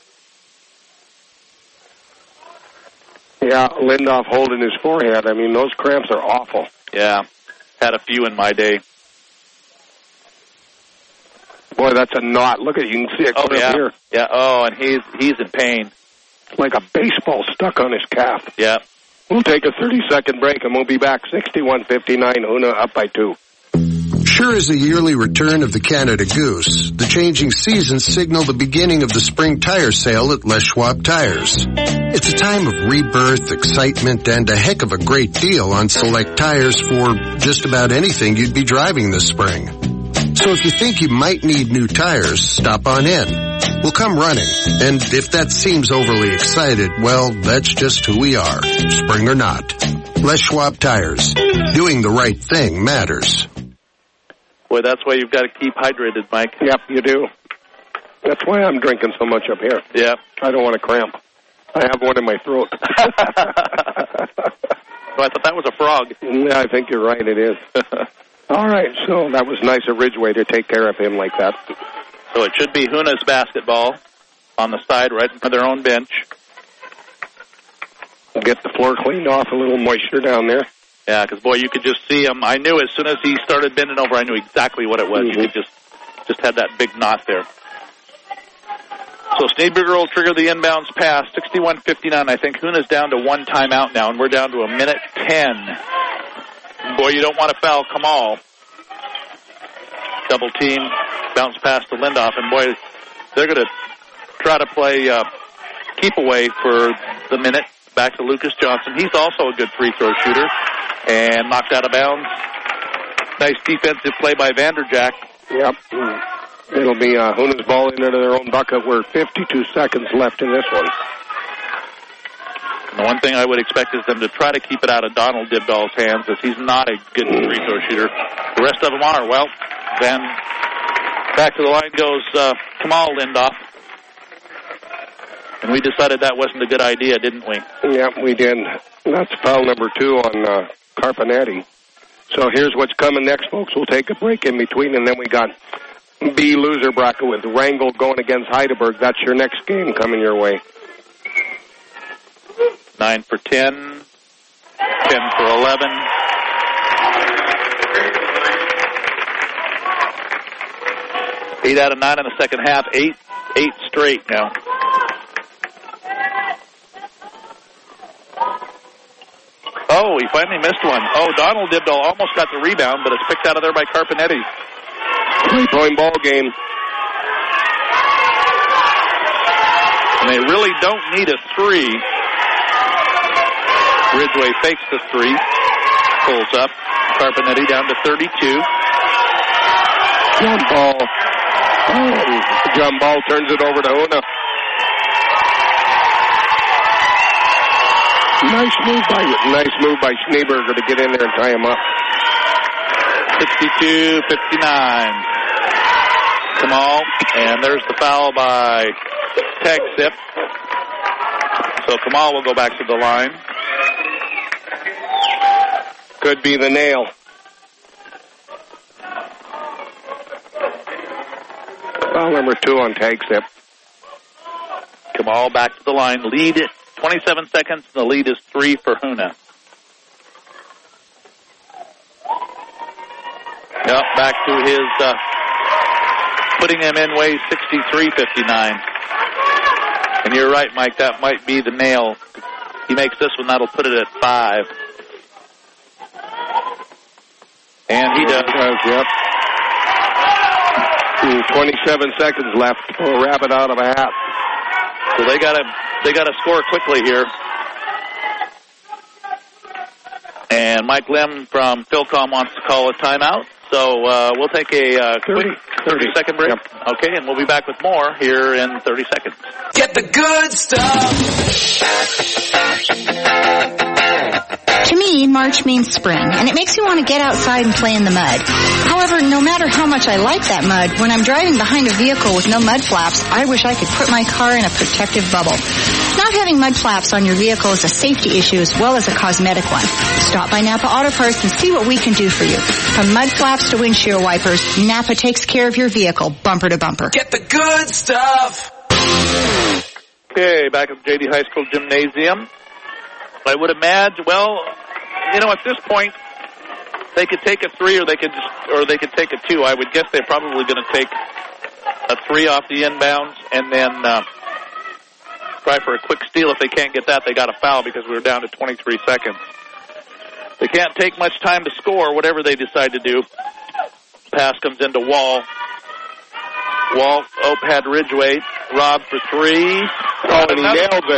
Yeah, Lindoff holding his forehead. I mean, those cramps are awful. Yeah. Had a few in my day. Boy, that's a knot. Look at it. You can see it oh, clear yeah. here. Yeah. Oh, and he's he's in pain. It's like a baseball stuck on his calf. Yeah. We'll take a thirty-second break, and we'll be back. sixty-one fifty-nine, Huna up by two. Sure is the yearly return of the Canada Goose. The changing seasons signal the beginning of the spring tire sale at Les Schwab Tires. It's a time of rebirth, excitement, and a heck of a great deal on select tires for just about anything you'd be driving this spring. So if you think you might need new tires, stop on in. We'll come running. And if that seems overly excited, well, that's just who we are, spring or not. Les Schwab Tires. Doing the right thing matters. Boy, that's why you've got to keep hydrated, Mike. Yep, you do. That's why I'm drinking so much up here. Yeah. I don't want to cramp. I have one in my throat. Oh, I thought that was a frog. Yeah, I think you're right, it is. All right, so that was nice of Ridgeway to take care of him like that. So it should be Huna's basketball on the side right in front of their own bench. Get the floor cleaned off, a little moisture down there. Yeah, because, boy, you could just see him. I knew as soon as he started bending over, I knew exactly what it was. Mm-hmm. You could just just had that big knot there. So Schneeberger will trigger the inbounds pass, sixty-one fifty-nine. I think Huna's down to one timeout now, and we're down to a minute ten. Boy, you don't want to foul Kamal. Double team, bounce pass to Lindoff, and, boy, they're going to try to play uh, keep away for the minute. Back to Lucas Johnson. He's also a good free throw shooter. And knocked out of bounds. Nice defensive play by Vanderjack. Yep. It'll be uh, Huna's ball into their own bucket. We're fifty-two seconds left in this one. And the one thing I would expect is them to try to keep it out of Donald Dibdall's hands, as he's not a good free throw shooter. The rest of them are. Well, then back to the line goes uh, Kamal Lindoff. And we decided that wasn't a good idea, didn't we? Yeah, we did. That's foul number two on uh, Carpenetti. So here's what's coming next, folks. We'll take a break in between, and then we got B loser bracket with Wrangell going against Heidelberg. That's your next game coming your way. Nine for ten. Ten for eleven. Eight out of nine in the second half. Eight, eight straight now. Oh, he finally missed one. Oh, Donald Dibdall almost got the rebound, but it's picked out of there by Carpenetti. Three-point ball game. And they really don't need a three. Ridgeway fakes the three. Pulls up. Carpenetti down to thirty-two. Jump ball. Oh, jump ball turns it over to Huna. Nice move by nice move by Schneeberger to get in there and tie him up. sixty-two fifty-nine. Kamal, and there's the foul by Tag Sip. So Kamal will go back to the line. Could be the nail. Foul number two on Tag Sip. Kamal back to the line. Lead twenty-seven seconds. The lead is three for Huna. Yep, back to his uh, putting him in ways sixty-three fifty-nine. And you're right, Mike, that might be the nail. He makes this one, that'll put it at five. And he does. Yep. twenty-seven seconds left to pull a rabbit out of a hat. So they gotta they gotta score quickly here. And Mike Lim from Philcom wants to call a timeout. So uh, we'll take a uh, quick thirty-second break. Yep. Okay, and we'll be back with more here in thirty seconds. Get the good stuff. To me, March means spring, and it makes me want to get outside and play in the mud. However, no matter how much I like that mud, when I'm driving behind a vehicle with no mud flaps, I wish I could put my car in a protective bubble. Not having mud flaps on your vehicle is a safety issue as well as a cosmetic one. Stop by Napa Auto Parts and see what we can do for you. From mud flaps to windshield wipers, Napa takes care of your vehicle bumper to bumper. Get the good stuff. Okay, back at the J D High School Gymnasium. I would imagine, well, you know, at this point, they could take a three or they could just, or they could take a two. I would guess they're probably going to take a three off the inbounds and then uh, try for a quick steal. If they can't get that, they got a foul because we were down to twenty-three seconds. They can't take much time to score, whatever they decide to do. Pass comes into Wall. Wall, Ope had Ridgeway. Rob for three. Oh, and he nailed it.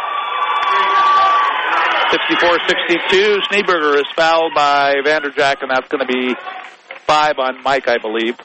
sixty-four sixty-two. Schneeberger is fouled by Vanderjack, and that's going to be five on Mike, I believe.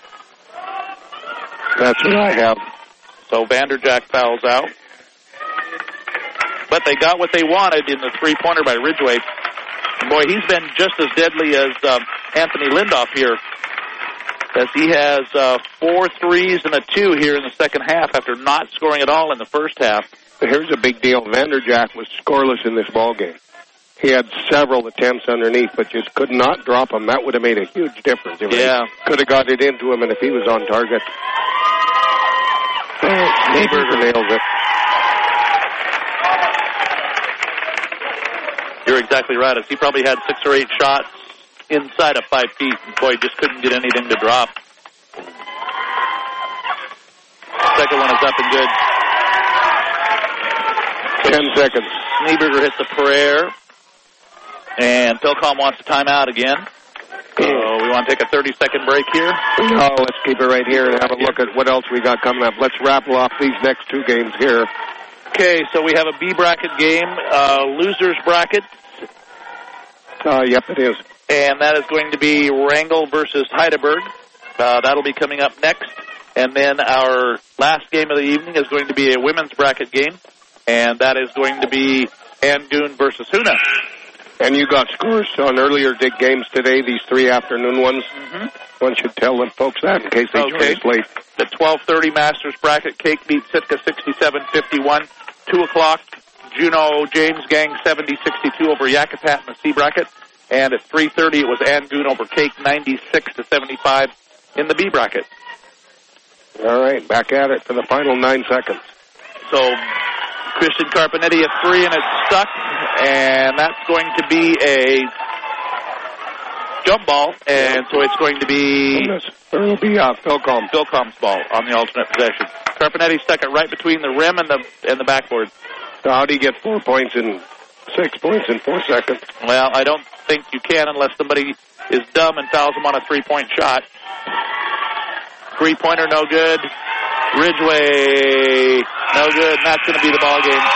That's what I have. So Vanderjack fouls out. But they got what they wanted in the three-pointer by Ridgeway. And boy, he's been just as deadly as um, Anthony Lindoff here, as he has uh, four threes and a two here in the second half after not scoring at all in the first half. Here's a big deal. Vanderjack was scoreless in this ball game. He had several attempts underneath, but just could not drop them. That would have made a huge difference. If yeah. Could have got it into him, and if he was on target. Oh, Schneeberger nails it. You're exactly right. As he probably had six or eight shots inside of five feet, and boy, just couldn't get anything to drop. Second one is up and good. Ten seconds. Schneeberger hits a prayer. And Philcom wants a timeout again. So we want to take a thirty-second break here. No, let's keep it right here and have a look at what else we got coming up. Let's rattle off these next two games here. Okay, so we have a B bracket game, uh, losers bracket. Uh, yep, it is. And that is going to be Wrangell versus Heidelberg. Uh, that'll be coming up next. And then our last game of the evening is going to be a women's bracket game. And that is going to be Angoon versus Huna. And you got scores on earlier dig games today, these three afternoon ones. Mm-hmm. One should tell them folks that in case they okay. join us late. The twelve thirty Masters bracket, Cake beat Sitka sixty-seven fifty-one. two o'clock, Juneau James Gang seventy sixty-two over Yakutat in the C bracket. And at three thirty, it was Angoon over Cake ninety-six to seventy-five in the B bracket. All right, back at it for the final nine seconds. So Christian Carpenetti at three, and it's stuck. And that's going to be a jump ball, and so it's going to be... It'll be uh, Philcom. Philcom's ball on the alternate possession. Carpenetti stuck it right between the rim and the and the backboard. So how do you get four points in six points in four seconds? Well, I don't think you can unless somebody is dumb and fouls him on a three-point shot. Three-pointer, no good. Ridgeway, no good, and that's going to be the ball game.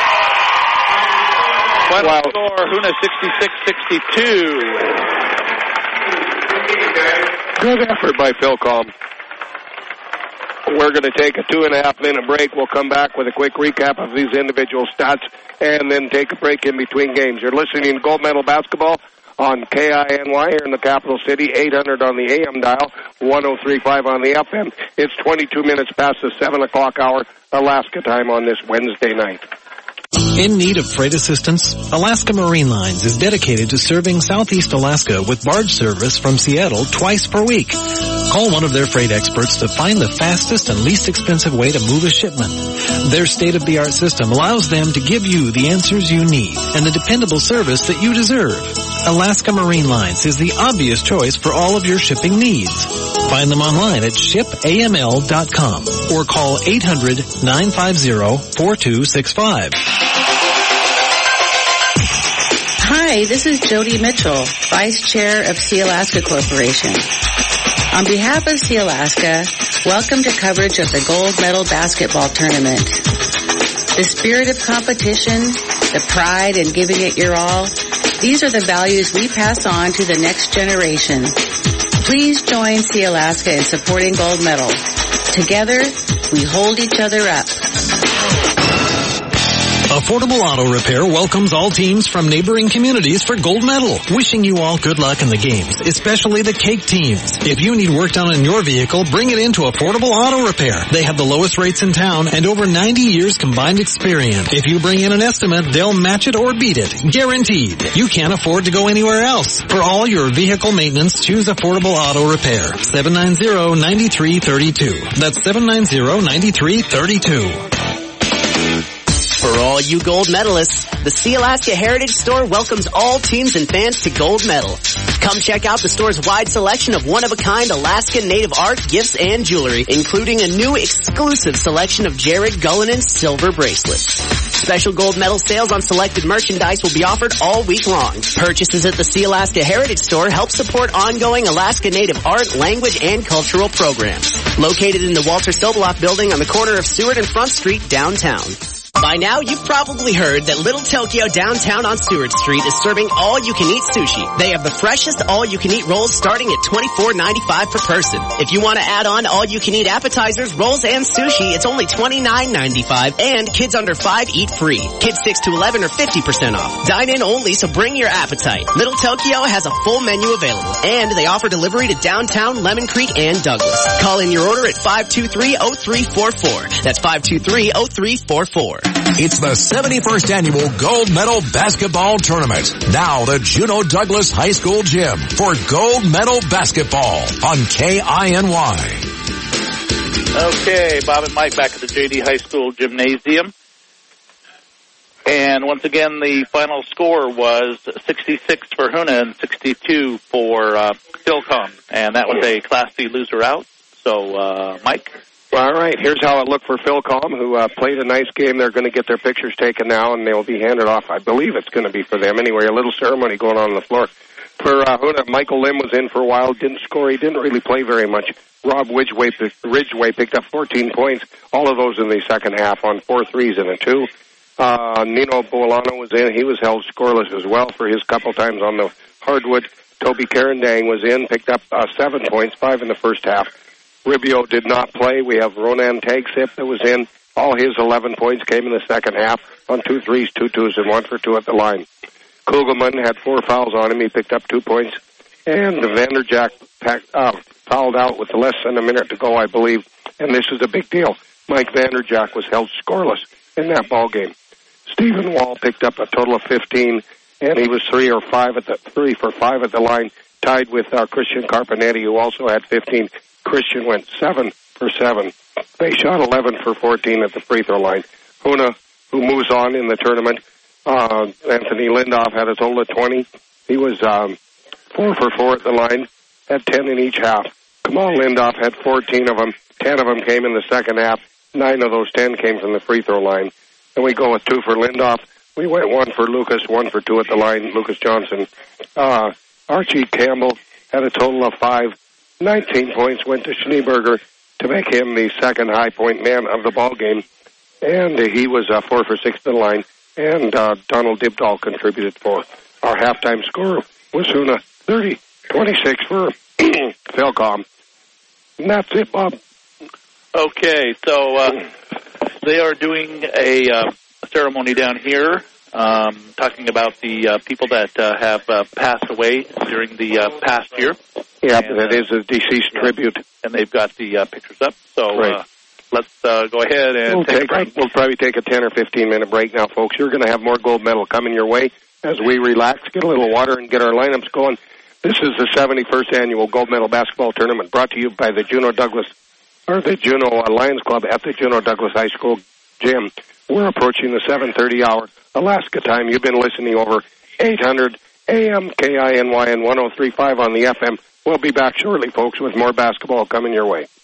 Final wow. score, Huna sixty-six sixty-two. Good effort by Philcom. We're going to take a two and a half minute break. We'll come back with a quick recap of these individual stats and then take a break in between games. You're listening to Gold Medal Basketball on K I N Y here in the capital city, eight hundred on the A M dial, one oh three point five on the F M. It's twenty-two minutes past the seven o'clock hour, Alaska time on this Wednesday night. In need of freight assistance? Alaska Marine Lines is dedicated to serving Southeast Alaska with barge service from Seattle twice per week. Call one of their freight experts to find the fastest and least expensive way to move a shipment. Their state-of-the-art system allows them to give you the answers you need and the dependable service that you deserve. Alaska Marine Lines is the obvious choice for all of your shipping needs. Find them online at ship A M L dot com or call eight hundred, nine five zero, four two six five. Hi, this is Jody Mitchell, Vice Chair of Sealaska Corporation. On behalf of Sealaska, welcome to coverage of the Gold Medal Basketball Tournament. The spirit of competition, the pride in giving it your all, these are the values we pass on to the next generation. Please join Sealaska in supporting Gold Medal. Together, we hold each other up. Affordable Auto Repair welcomes all teams from neighboring communities for Gold Medal. Wishing you all good luck in the games, especially the cake teams. If you need work done on your vehicle, bring it into Affordable Auto Repair. They have the lowest rates in town and over ninety years combined experience. If you bring in an estimate, they'll match it or beat it. Guaranteed. You can't afford to go anywhere else. For all your vehicle maintenance, choose Affordable Auto Repair. seven nine zero, nine three three two. That's seven nine zero, nine three three two. For all you gold medalists, the Sealaska Heritage Store welcomes all teams and fans to Gold Medal. Come check out the store's wide selection of one-of-a-kind Alaska native art, gifts, and jewelry, including a new exclusive selection of Jared Gullinan silver bracelets. Special Gold Medal sales on selected merchandise will be offered all week long. Purchases at the Sealaska Heritage Store help support ongoing Alaska native art, language, and cultural programs. Located in the Walter Soboloff building on the corner of Seward and Front Street, downtown. By now, you've probably heard that Little Tokyo downtown on Stewart Street is serving all-you-can-eat sushi. They have the freshest all-you-can-eat rolls starting at twenty-four ninety-five per person. If you want to add on all-you-can-eat appetizers, rolls, and sushi, it's only twenty-nine ninety-five, and kids under five eat free. Kids six to eleven are fifty percent off. Dine in only, so bring your appetite. Little Tokyo has a full menu available, and they offer delivery to downtown, Lemon Creek, and Douglas. Call in your order at five two three, oh three four four. That's five two three, oh three four four. It's the seventy-first Annual Gold Medal Basketball Tournament. Now the Juneau Douglas High School Gym for Gold Medal Basketball on K I N Y. Okay, Bob and Mike back at the J D High School Gymnasium. And once again, the final score was sixty-six for Hoonah and sixty-two for uh, Philcom. And that was a Class C loser out. So, uh, Mike? All right, here's how it looked for Philcom, who uh, played a nice game. They're going to get their pictures taken now, and they'll be handed off. I believe it's going to be for them anyway. A little ceremony going on on the floor. For uh, Hoonah, Michael Lim was in for a while, didn't score. He didn't really play very much. Rob Ridgway, Ridgway picked up fourteen points, all of those in the second half on four threes and a two. Uh, Nino Bolano was in. He was held scoreless as well for his couple times on the hardwood. Toby Carandang was in, picked up uh, seven points, five in the first half. Ribio did not play. We have Ronan Tagsip that was in. All his eleven points came in the second half on two threes, two twos, and one for two at the line. Kugelman had four fouls on him. He picked up two points. And Vanderjack packed, uh, fouled out with less than a minute to go, I believe. And this is a big deal. Mike Vanderjack was held scoreless in that ball game. Stephen Wall picked up a total of fifteen, and he was three or five at the three for five at the line, tied with uh, Christian Carpenetti, who also had fifteen. Christian went seven for seven. They shot eleven for fourteen at the free throw line. Hoonah, who moves on in the tournament, uh, Anthony Lindoff had a total of twenty. He was um, four for four at the line, had ten in each half. Kamal Lindoff had fourteen of them. ten of them came in the second half. Nine of those ten came from the free throw line. And we go with two for Lindoff. We went one for Lucas, one for two at the line, Lucas Johnson. Uh, Archie Campbell had a total of five. nineteen points went to Schneeberger to make him the second high point man of the ball game. And uh, he was uh, four for six at the line. And uh, Donald Dibdahl contributed four. Our halftime score was Hoonah thirty twenty-six for Philcom. And that's it, Bob. Okay, so uh, they are doing a uh, ceremony down here, um, talking about the uh, people that uh, have uh, passed away during the uh, past year. Yeah, and, that uh, is a deceased tribute. And they've got the uh, pictures up. So Right. uh, let's uh, go ahead and We'll, take take a break. we'll probably take a ten or fifteen minute break now, folks. You're going to have more gold medal coming your way as we relax, get a little water, and get our lineups going. This is the seventy-first Annual Gold Medal Basketball Tournament brought to you by the Juneau Douglas, or the Juneau Lions Club at the Juneau Douglas High School gym. We're approaching the seven thirty hour Alaska time. You've been listening over eight hundred A M K I N Y and one oh three point five on the F M. We'll be back shortly, folks, with more basketball coming your way.